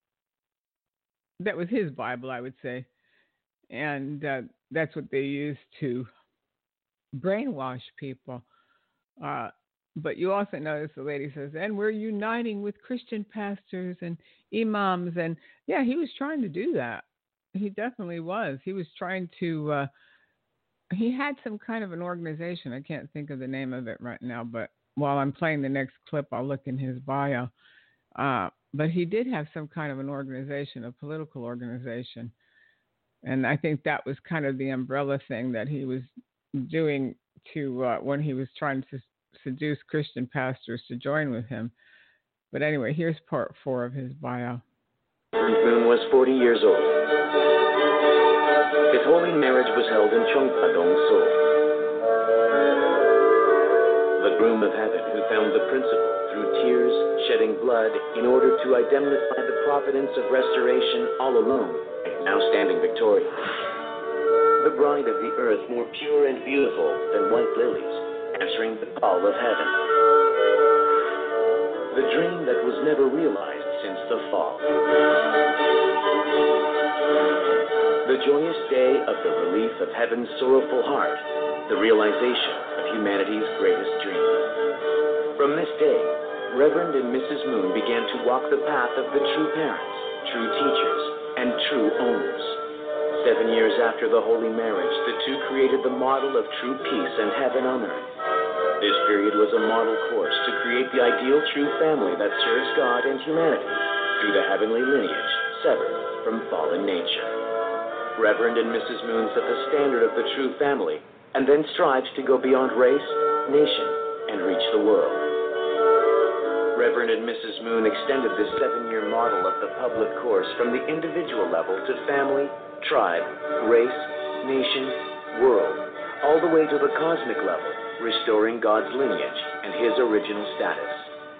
[SPEAKER 2] Bible, I would say. And that's what they used to brainwash people. But you also notice the lady says, and we're uniting with Christian pastors and imams. And yeah, he was trying to do that. He definitely was. He was trying to, he had some kind of an organization. I can't think of the name of it right now, but while I'm playing the next clip, I'll look in his bio. But he did have some kind of an organization, a political organization. And I think that was kind of the umbrella thing that he was doing to when he was trying to seduce Christian pastors to join with him. But anyway, here's part 4 of his bio.
[SPEAKER 3] Moon was 40 years old. His holy marriage was held in Cheongpa-dong, Seoul. The groom of heaven who found the principle through tears, shedding blood, in order to indemnify the providence of restoration all alone, now standing victorious. The bride of the earth more pure and beautiful than white lilies, answering the call of heaven. The dream that was never realized since the fall. the joyous day of the relief of heaven's sorrowful heart, the realization of humanity's greatest dream. From this day, Reverend and Mrs. Moon began to walk the path of the true parents, true teachers, and true owners. 7 years after the holy marriage, the two created the model of true peace and heaven on earth. This period was a model course to create the ideal true family that serves God and humanity through the heavenly lineage severed from fallen nature. Reverend and Mrs. Moon set the standard of the true family and then strived to go beyond race, nation, and reach the world. Reverend and Mrs. Moon extended this 7-year model of the public course from the individual level to family, tribe, race, nation, world, all the way to the cosmic level, restoring God's lineage and his original status.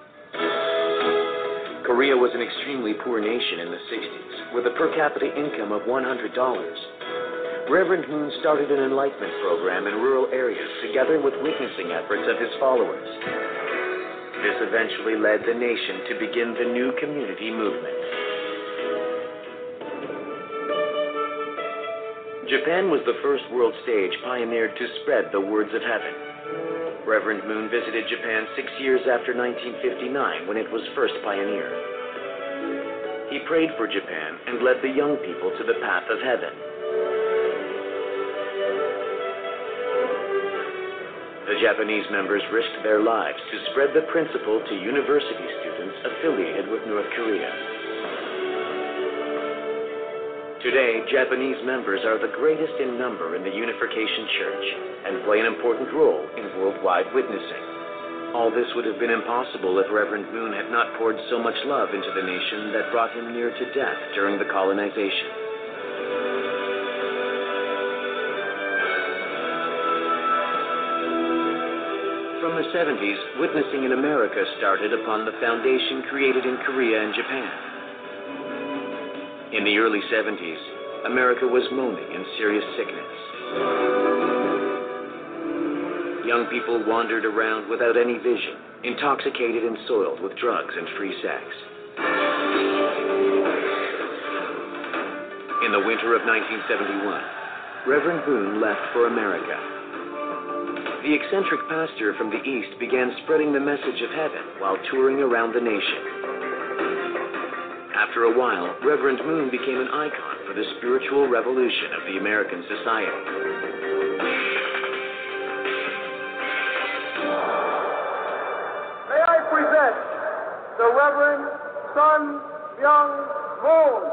[SPEAKER 3] Korea was an extremely poor nation in the 60s, with a per capita income of $100. Reverend Moon started an enlightenment program in rural areas together with witnessing efforts of his followers. This eventually led the nation to begin the new community movement. Japan was the first world stage pioneered to spread the words of heaven. Reverend Moon visited Japan 6 years after 1959 when it was first pioneered. He prayed for Japan and led the young people to the path of heaven. The Japanese members risked their lives to spread the principle to university students affiliated with North Korea. Today, Japanese members are the greatest in number in the Unification Church and play an important role in worldwide witnessing. All this would have been impossible if Reverend Moon had not poured so much love into the nation that brought him near to death during the colonization. From the 70s, witnessing in America started upon the foundation created in Korea and Japan. In the early 70s, America was moaning in serious sickness. Young people wandered around without any vision, intoxicated and soiled with drugs and free sex. In the winter of 1971, Reverend Moon left for America. The eccentric pastor from the East began spreading the message of heaven while touring around the nation. After a while, Reverend Moon became an icon for the spiritual revolution of the American society.
[SPEAKER 9] May I present the Reverend Sun Myung Moon.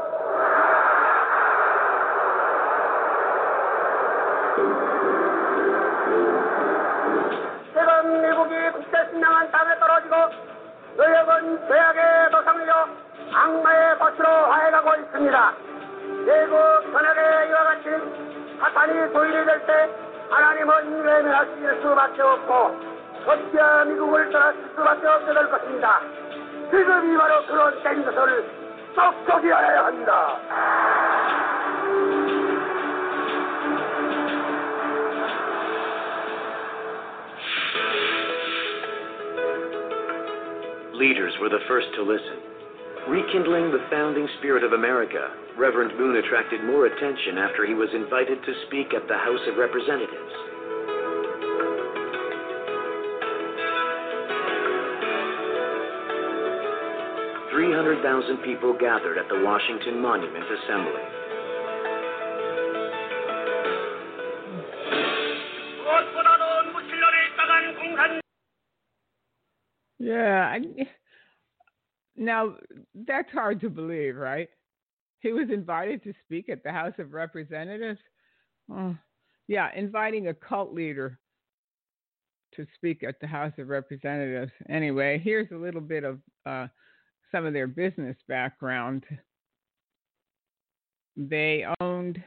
[SPEAKER 9] 최근 미국이 국제신명한 땅에 떨어지고 의역은 죄악의 도상이요 악마의 벗으로 화해가고 있습니다. 외국 전역에 이와 같이 사탄이 소인이 될 때 하나님은 외면하실 수밖에 없고 어찌야 미국을 떠나실 수밖에 없게 될 것입니다. 지금이 바로 그런 때인 것을 똑똑히 알아야 합니다.
[SPEAKER 3] Leaders were the first to listen. Rekindling the founding spirit of America, Reverend Moon attracted more attention after he was invited to speak at the House of Representatives. "300,000 people gathered at the Washington Monument Assembly.
[SPEAKER 2] Yeah, now that's hard to believe, right? He was invited to speak at the House of Representatives. Yeah, inviting a cult leader to speak at the House of Representatives. Anyway, here's a little bit of some of their business background. They owned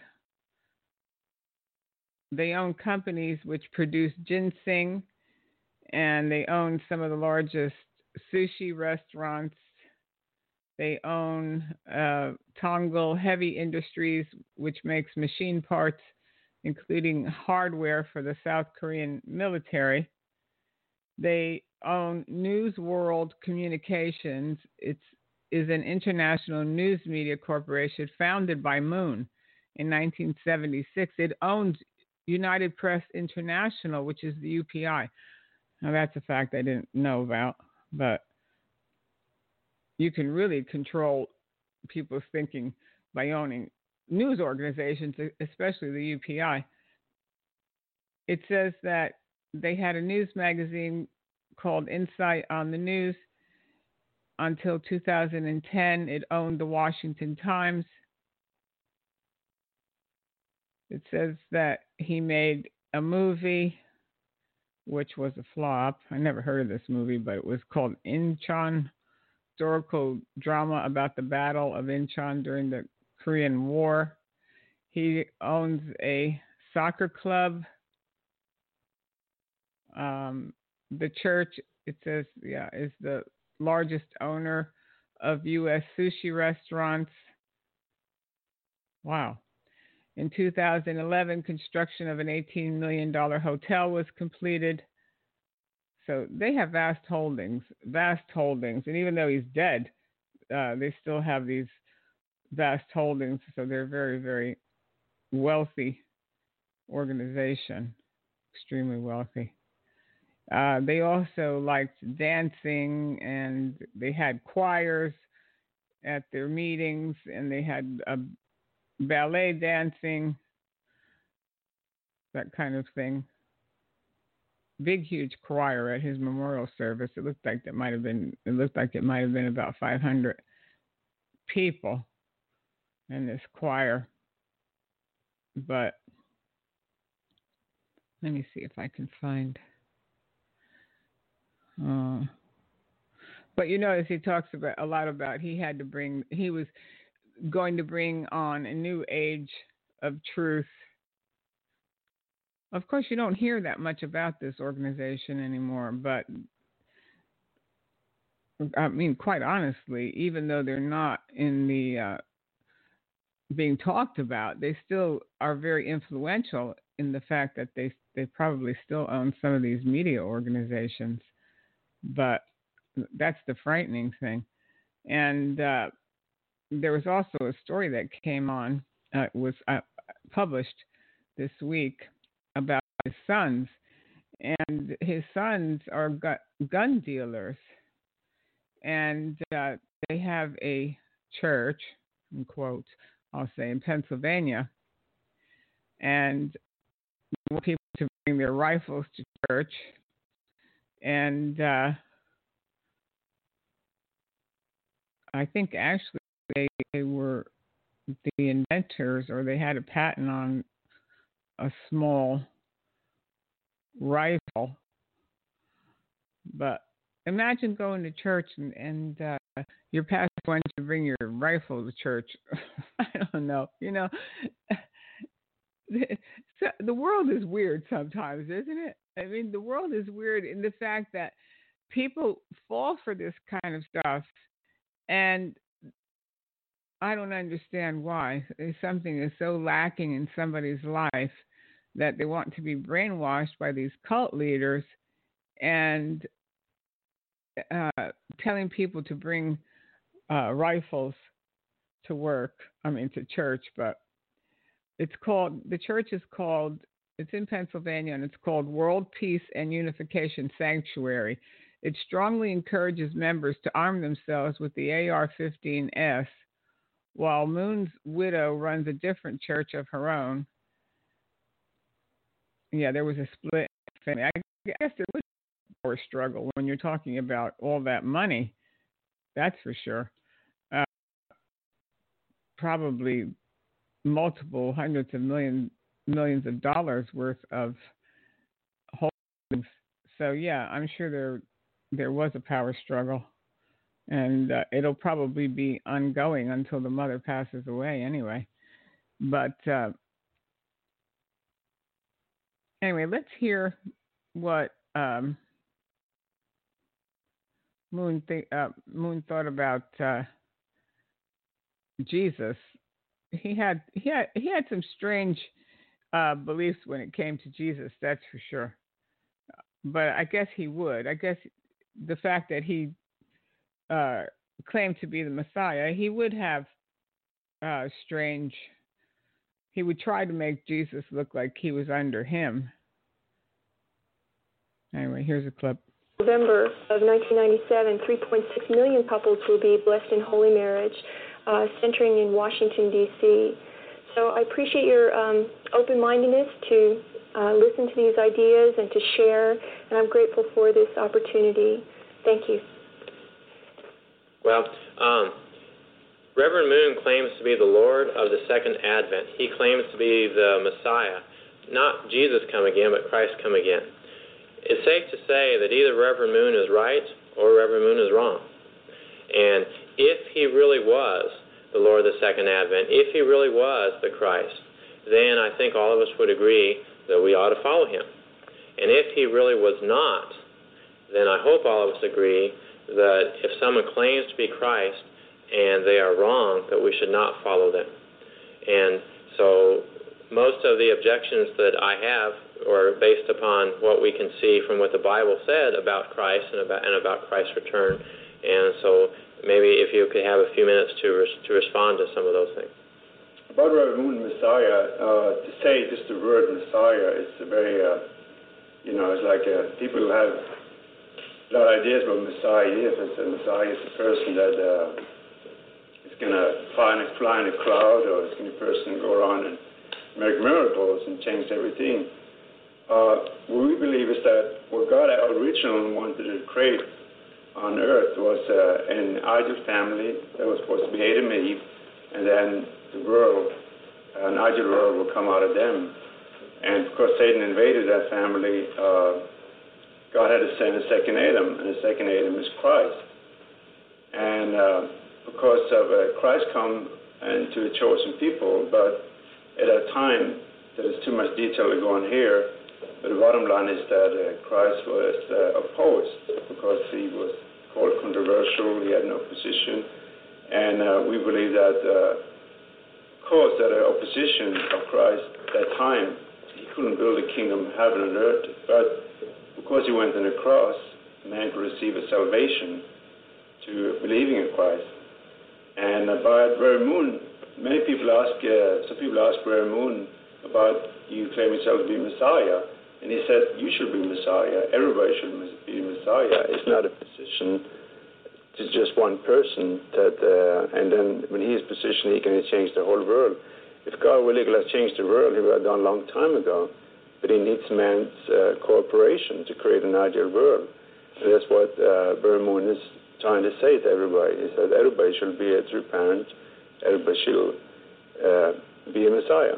[SPEAKER 2] companies which produce ginseng, and they own some of the largest sushi restaurants. They own Tongil Heavy Industries, which makes machine parts, including hardware for the South Korean military. They own News World Communications. It is an international news media corporation founded by Moon. in 1976. It owned United Press International, which is the UPI. Now, that's a fact I didn't know about, but you can really control people's thinking by owning news organizations, especially the UPI. It says that they had a news magazine called Insight on the News. Until 2010, it owned the Washington Times. It says that he made a movie, which was a flop. I never heard of this movie, but it was called Incheon, historical drama about the Battle of Incheon during the Korean War. He owns a soccer club. The church, it says, is the largest owner of U.S. sushi restaurants. Wow. In 2011, construction of an $18 million hotel was completed. So they have vast holdings. And even though he's dead, they still have these vast holdings. So they're a very, very wealthy organization, extremely wealthy. They also liked dancing, and they had choirs at their meetings, and they had ballet dancing, that kind of thing. Big, huge choir at his memorial service. It looked like it might have been about 500 people in this choir. But let me see if I can find. But you notice he talks about a lot about he was going to bring on a new age of truth. Of course, you don't hear that much about this organization anymore, but I mean, quite honestly, even though they're not in the being talked about, they still are very influential in the fact that they probably still own some of these media organizations. But that's the frightening thing. And there was also a story that came on, was published this week about his sons. And his sons are gun dealers. And they have a church, in quotes, I'll say, in Pennsylvania. And they want people to bring their rifles to church. And I think actually they were the inventors, or they had a patent on a small rifle. But imagine going to church and your pastor wants you to bring your rifle to church. I don't know. The world is weird sometimes, isn't it? I mean, the world is weird in the fact that people fall for this kind of stuff, and I don't understand why. Something is so lacking in somebody's life that they want to be brainwashed by these cult leaders and telling people to bring rifles to to church. But the church is called, it's in Pennsylvania, and it's called World Peace and Unification Sanctuary. It strongly encourages members to arm themselves with the AR-15S, while Moon's widow runs a different church of her own. Yeah, there was a split. I guess there was a power struggle when you're talking about all that money. That's for sure. Probably multiple hundreds of millions of dollars worth of holdings. So yeah, I'm sure there was a power struggle, and it'll probably be ongoing until the mother passes away anyway. But anyway, let's hear what Moon thought about Jesus. He had some strange beliefs when it came to Jesus, that's for sure. But I guess he would. I guess the fact that he claimed to be the Messiah, he would have strange he would try to make Jesus look like he was under him. Anyway, here's a clip.
[SPEAKER 10] November of 1997, 3.6 million couples will be blessed in holy marriage, centering in Washington, D.C. So I appreciate your open-mindedness to listen to these ideas and to share, and I'm grateful for this opportunity. Thank you.
[SPEAKER 11] Well, Reverend Moon claims to be the Lord of the Second Advent. He claims to be the Messiah, not Jesus come again, but Christ come again. It's safe to say that either Reverend Moon is right or Reverend Moon is wrong. And if he really was the Lord of the Second Advent, if he really was the Christ, then I think all of us would agree that we ought to follow him. And if he really was not, then I hope all of us agree that if someone claims to be Christ and they are wrong, that we should not follow them. And so most of the objections that I have are based upon what we can see from what the Bible said about Christ and about Christ's return. And so maybe if you could have a few minutes to respond to some of those things.
[SPEAKER 12] About Reverend Moon Messiah, to say just the word Messiah, it's a very, it's like people have a lot of ideas about Messiah is. Messiah is a person that is going to fly in a cloud, or it's going to be a person go around and make miracles and change everything. What we believe is that what God originally wanted to create on earth was an ideal family that was supposed to be Adam and Eve, and then the world, an ideal world will come out of them. And because Satan invaded that family, God had to send a second Adam, and the second Adam is Christ. And because of Christ come into a chosen people, but at a time that is too much detail to go on here, but the bottom line is that Christ was opposed because he was called controversial, he had no opposition, and we believe that because that opposition of Christ at that time, he couldn't build a kingdom of heaven and earth, but because he went on the cross, man could receive a salvation to believing in Christ. And by Reverend Moon, many people ask, some people ask Reverend Moon about you claim yourself to be Messiah, and he said, you should be Messiah, everybody should be Messiah. It's not a position, it's just one person, that, and then when he is positioned, he can change the whole world. If God really could have changed the world, he would have done a long time ago. But he needs man's cooperation to create an ideal world. And that's what Reverend Moon is trying to say to everybody. He said everybody should be a true parent, everybody should be a Messiah.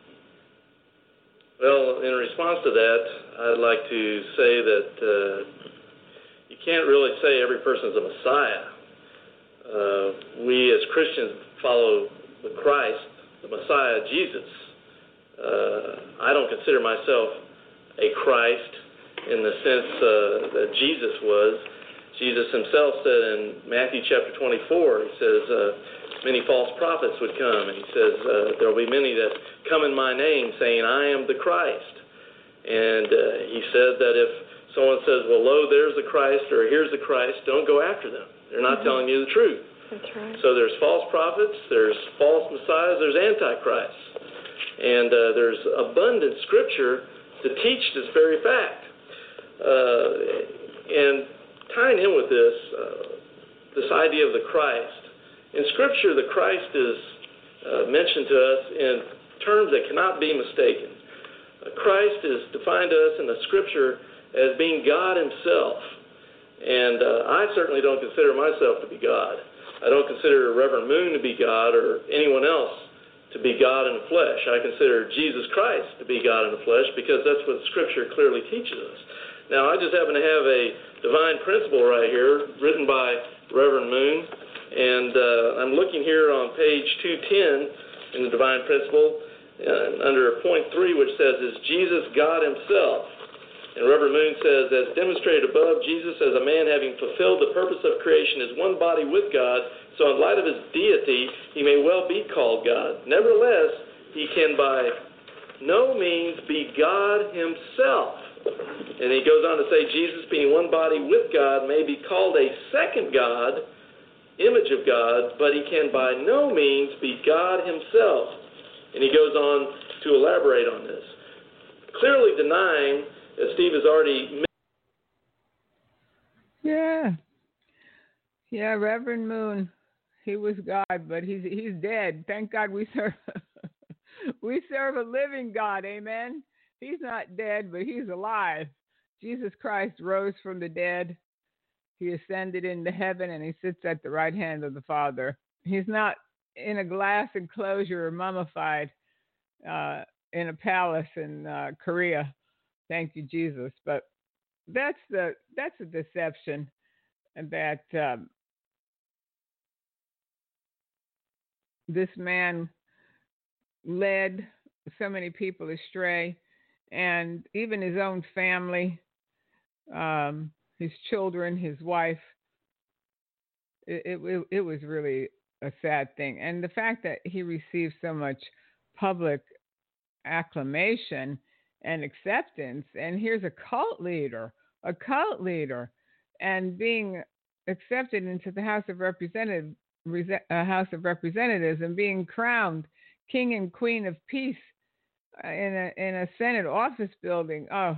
[SPEAKER 13] Well, in response to that, I'd like to say that you can't really say every person's a Messiah. We as Christians follow the Christ, the Messiah, Jesus. I don't consider myself a Christ in the sense that Jesus was. Jesus himself said in Matthew chapter 24, he says, many false prophets would come, and he says, there will be many that come in my name saying, I am the Christ. And he said that if someone says, well, lo, there's the Christ, or here's the Christ, don't go after them. They're not telling you the truth.
[SPEAKER 10] That's right. So
[SPEAKER 13] there's false prophets, there's false messiahs, there's antichrists. And there's abundant scripture to teach this very fact. And tying in with this idea of the Christ, in Scripture, the Christ is mentioned to us in terms that cannot be mistaken. Christ is defined to us in the Scripture as being God himself. And I certainly don't consider myself to be God. I don't consider Reverend Moon to be God or anyone else to be God in the flesh. I consider Jesus Christ to be God in the flesh because that's what Scripture clearly teaches us. Now, I just happen to have a divine principle right here written by Reverend Moon, and I'm looking here on page 210 in the divine principle under point 3, which says, is Jesus God himself? And Reverend Moon says, as demonstrated above, Jesus as a man having fulfilled the purpose of creation is one body with God, so in light of his deity, he may well be called God. Nevertheless, he can by no means be God himself. And he goes on to say, Jesus being one body with God may be called a second God, image of God, but he can by no means be God himself. And he goes on to elaborate on this, clearly denying, as Steve has already mentioned.
[SPEAKER 2] Yeah, Reverend Moon, he was God, but he's dead. Thank God we serve we serve a living God, amen? He's not dead, but he's alive. Jesus Christ rose from the dead. He ascended into heaven, and he sits at the right hand of the Father. He's not in a glass enclosure or mummified in a palace in Korea. Thank you, Jesus. But that's a deception that this man led so many people astray, and even his own family, his children, his wife. It was really a sad thing. And the fact that he received so much public acclamation and acceptance, and here's a cult leader, and being accepted into the House of Representatives, and being crowned King and Queen of Peace in a Senate office building. Oh,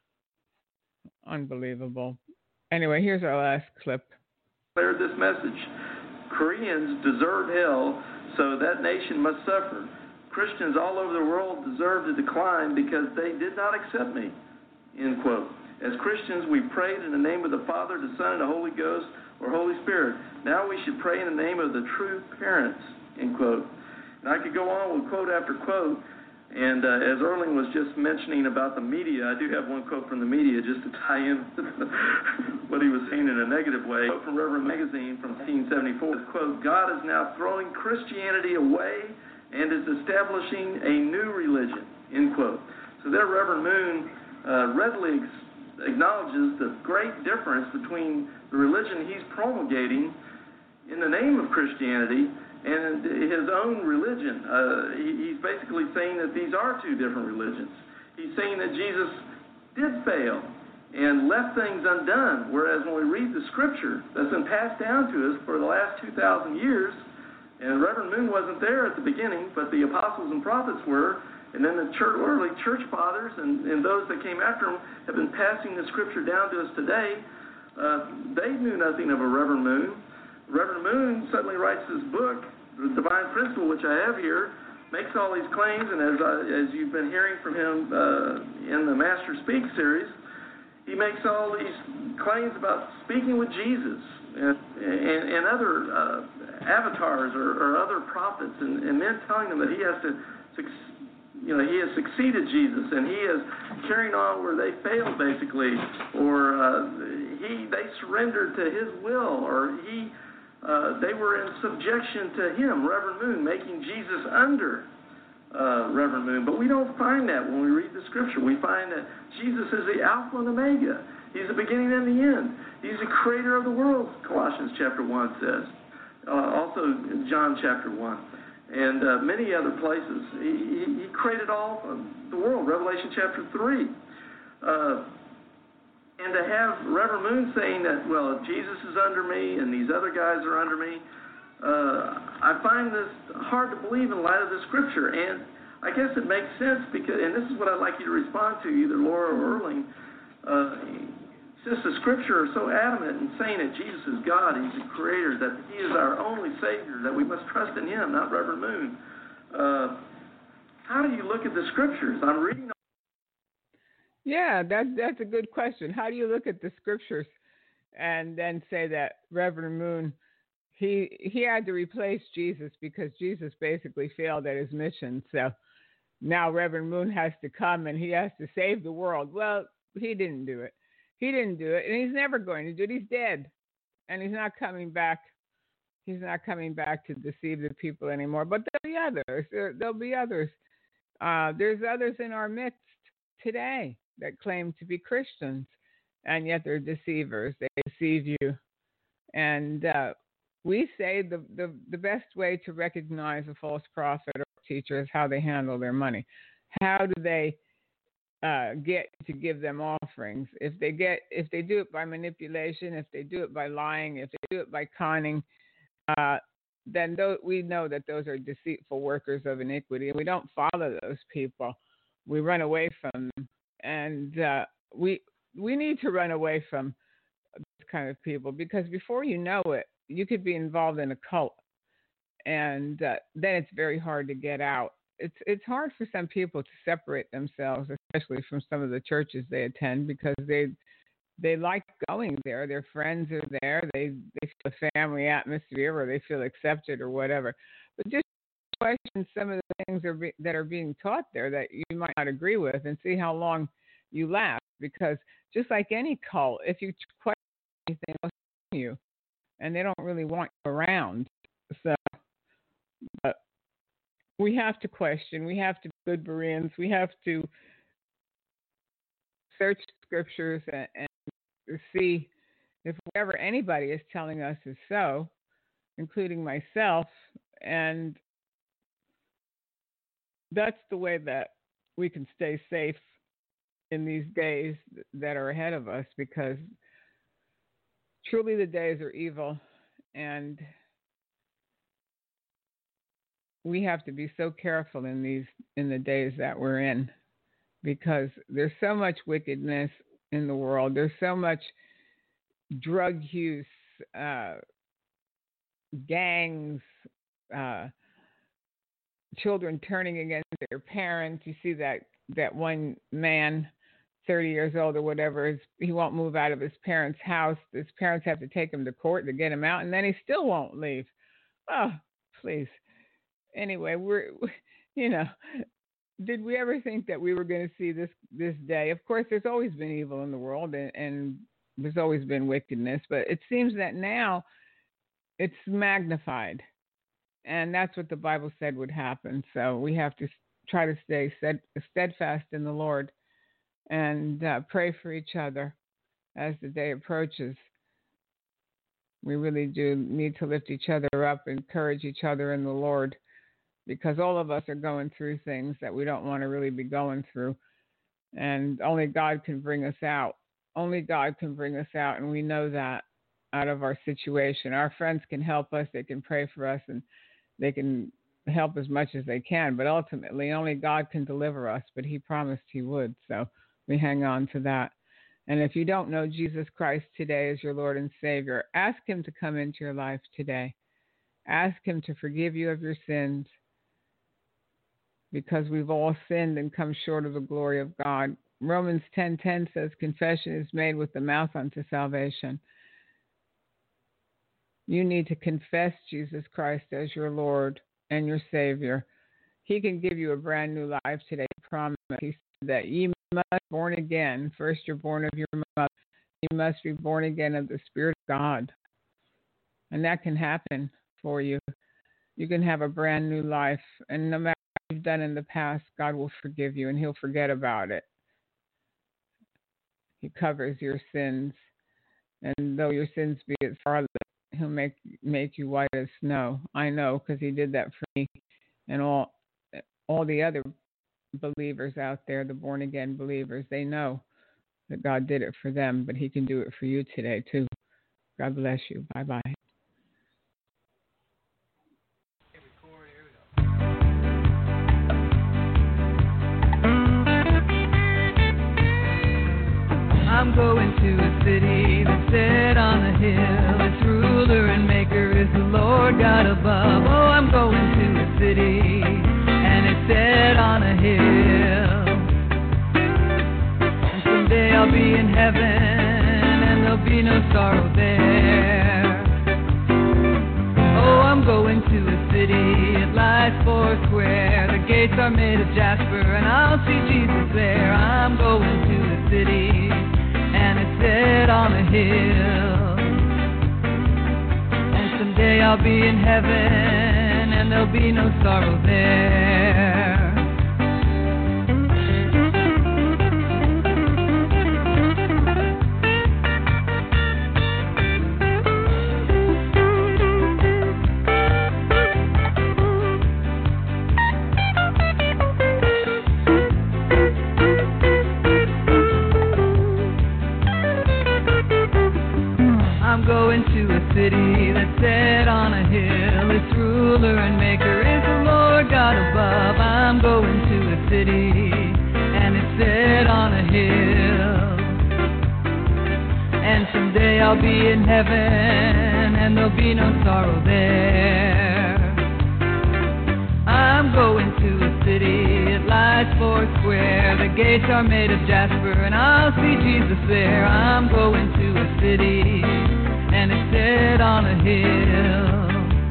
[SPEAKER 2] unbelievable. Anyway, here's our last clip.
[SPEAKER 14] Declared this message: Koreans deserve hell, so that nation must suffer. Christians all over the world deserve to decline because they did not accept me. End quote. As Christians, we prayed in the name of the Father, the Son, and the Holy Ghost, or Holy Spirit. Now we should pray in the name of the true parents. End quote. And I could go on with quote after quote. And as Erling was just mentioning about the media, I do have one quote from the media just to tie in what he was saying in a negative way. A quote from Reverend Magazine from 1974, quote, God is now throwing Christianity away and is establishing a new religion, end quote. So there Reverend Moon readily acknowledges the great difference between the religion he's promulgating in the name of Christianity and his own religion. He's basically saying that these are two different religions. He's saying that Jesus did fail and left things undone, whereas when we read the scripture that's been passed down to us for the last 2,000 years, and Reverend Moon wasn't there at the beginning, but the apostles and prophets were, and then the early church fathers and those that came after them have been passing the scripture down to us today. They knew nothing of a Reverend Moon. Reverend Moon suddenly writes this book, The Divine Principle, which I have here, makes all these claims, and as you've been hearing from him in the Master Speak series, he makes all these claims about speaking with Jesus and other avatars or other prophets, and then telling them that he has succeeded Jesus, and he is carrying on where they failed, basically, or they surrendered to his will, or they were in subjection to him, Reverend Moon, making Jesus under Reverend Moon. But we don't find that when we read the scripture. We find that Jesus is the Alpha and Omega. He's the beginning and the end. He's the creator of the world, Colossians chapter 1 says. Also in John chapter 1. And many other places. He created all of the world, Revelation chapter 3. And to have Reverend Moon saying that, well, Jesus is under me and these other guys are under me, I find this hard to believe in light of the scripture. And I guess it makes sense because, and this is what I'd like you to respond to, either Laura or Erling, since the scripture are so adamant in saying that Jesus is God, he's the creator, that he is our only Savior, that we must trust in him, not Reverend Moon. How do you look at the scriptures? I'm reading.
[SPEAKER 2] Yeah, that's a good question. How do you look at the scriptures and then say that Reverend Moon, he had to replace Jesus because Jesus basically failed at his mission. So now Reverend Moon has to come and he has to save the world. Well, he didn't do it. He didn't do it, and he's never going to do it. He's dead, and he's not coming back. He's not coming back to deceive the people anymore. But there'll be others. There'll be others. There's others in our midst today that claim to be Christians, and yet they're deceivers. They deceive you. And we say the best way to recognize a false prophet or teacher is how they handle their money. How do they get to give them offerings? If they do it by manipulation, if they do it by lying, if they do it by conning, then we know that those are deceitful workers of iniquity, and we don't follow those people. We run away from them, and we need to run away from this kind of people, because before you know it, you could be involved in a cult, and then it's very hard to get out. It's hard for some people to separate themselves, especially from some of the churches they attend, because they like going there. Their friends are there. They feel a family atmosphere, or they feel accepted, or whatever. But just question some of the things that are being taught there that you might not agree with, and see how long you last. Because just like any cult, if you question anything, they'll shame you, and they don't really want you around. So, but we have to question. We have to be good Bereans. We have to search scriptures and see if whatever anybody is telling us is so, including myself. And that's the way that we can stay safe in these days that are ahead of us, because truly the days are evil, and we have to be so careful in the days that we're in, because there's so much wickedness in the world. There's so much drug use, gangs, children turning against their parents. You see that one man, 30 years old or whatever, he won't move out of his parents' house. His parents have to take him to court to get him out, and then he still won't leave. Oh, please. Anyway, did we ever think that we were going to see this day? Of course, there's always been evil in the world, and there's always been wickedness, but it seems that now it's magnified, and that's what the Bible said would happen. So we have to try to stay steadfast in the Lord and pray for each other as the day approaches. We really do need to lift each other up, encourage each other in the Lord, because all of us are going through things that we don't want to really be going through. And only God can bring us out. Only God can bring us out, and we know that, out of our situation. Our friends can help us. They can pray for us, and they can help as much as they can. But ultimately, only God can deliver us, but he promised he would. So we hang on to that. And if you don't know Jesus Christ today as your Lord and Savior, ask him to come into your life today. Ask him to forgive you of your sins, because we've all sinned and come short of the glory of God. Romans 10:10 says, confession is made with the mouth unto salvation. You need to confess Jesus Christ as your Lord and your Savior. He can give you a brand new life today. He promised. He said that ye must be born again. First you're born of your mother. You must be born again of the Spirit of God. And that can happen for you. You can have a brand new life. And no matter what you've done in the past, God will forgive you, and he'll forget about it. He covers your sins. And though your sins be as far, he'll make you white as snow. I know, because he did that for me and all the other believers out there, the born-again believers. They know that God did it for them, but he can do it for you today, too. God bless you. Bye-bye.
[SPEAKER 1] I'm going to a city that's set on a hill. Its ruler and maker is the Lord God above. Oh, I'm going to a city, and it's set on a hill. And someday I'll be in heaven, and there'll be no sorrow there. Oh, I'm going to a city, it lies four square. The gates are made of jasper, and I'll see Jesus there. I'm going to a city, and it's set on a hill. And someday I'll be in heaven, and there'll be no sorrow there. I'm going to a city that's set on a hill. Its I'll be in heaven, and there'll be no sorrow there. I'm going to a city, it lies four square. The gates are made of jasper, and I'll see Jesus there. I'm going to a city, and it's set on a hill.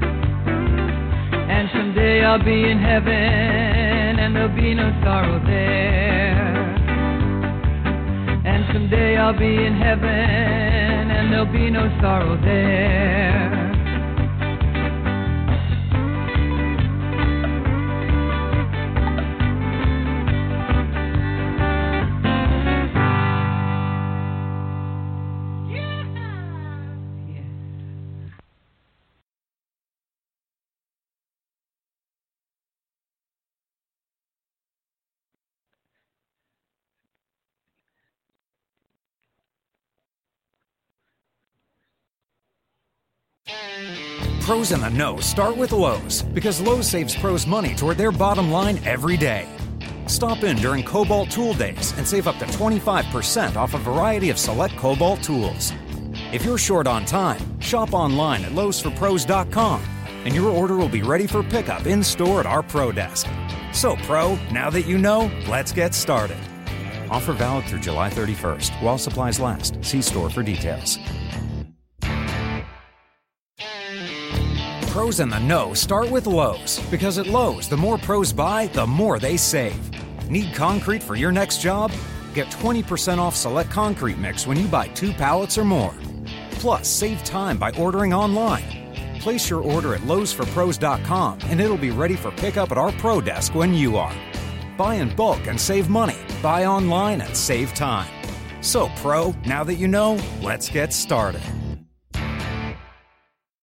[SPEAKER 1] And someday I'll be in heaven, and there'll be no sorrow there. And someday I'll be in heaven, and there'll be no sorrow there.
[SPEAKER 15] Pros in the know start with Lowe's, because Lowe's saves pros money toward their bottom line every day. Stop in during Cobalt Tool Days and save up to 25% off a variety of select Cobalt tools. If you're short on time, shop online at lowesforpros.com, and your order will be ready for pickup in-store at our Pro Desk. So, Pro, now that you know, let's get started. Offer valid through July 31st, while supplies last. See store for details. Pros in the know start with Lowe's, because at Lowe's, the more pros buy, the more they save. Need concrete for your next job? Get 20% off select concrete mix when you buy 2 pallets or more. Plus, save time by ordering online. Place your order at lowesforpros.com, and it'll be ready for pickup at our Pro Desk when you are. Buy in bulk and save money. Buy online and save time. So, Pro, now that you know, let's get started.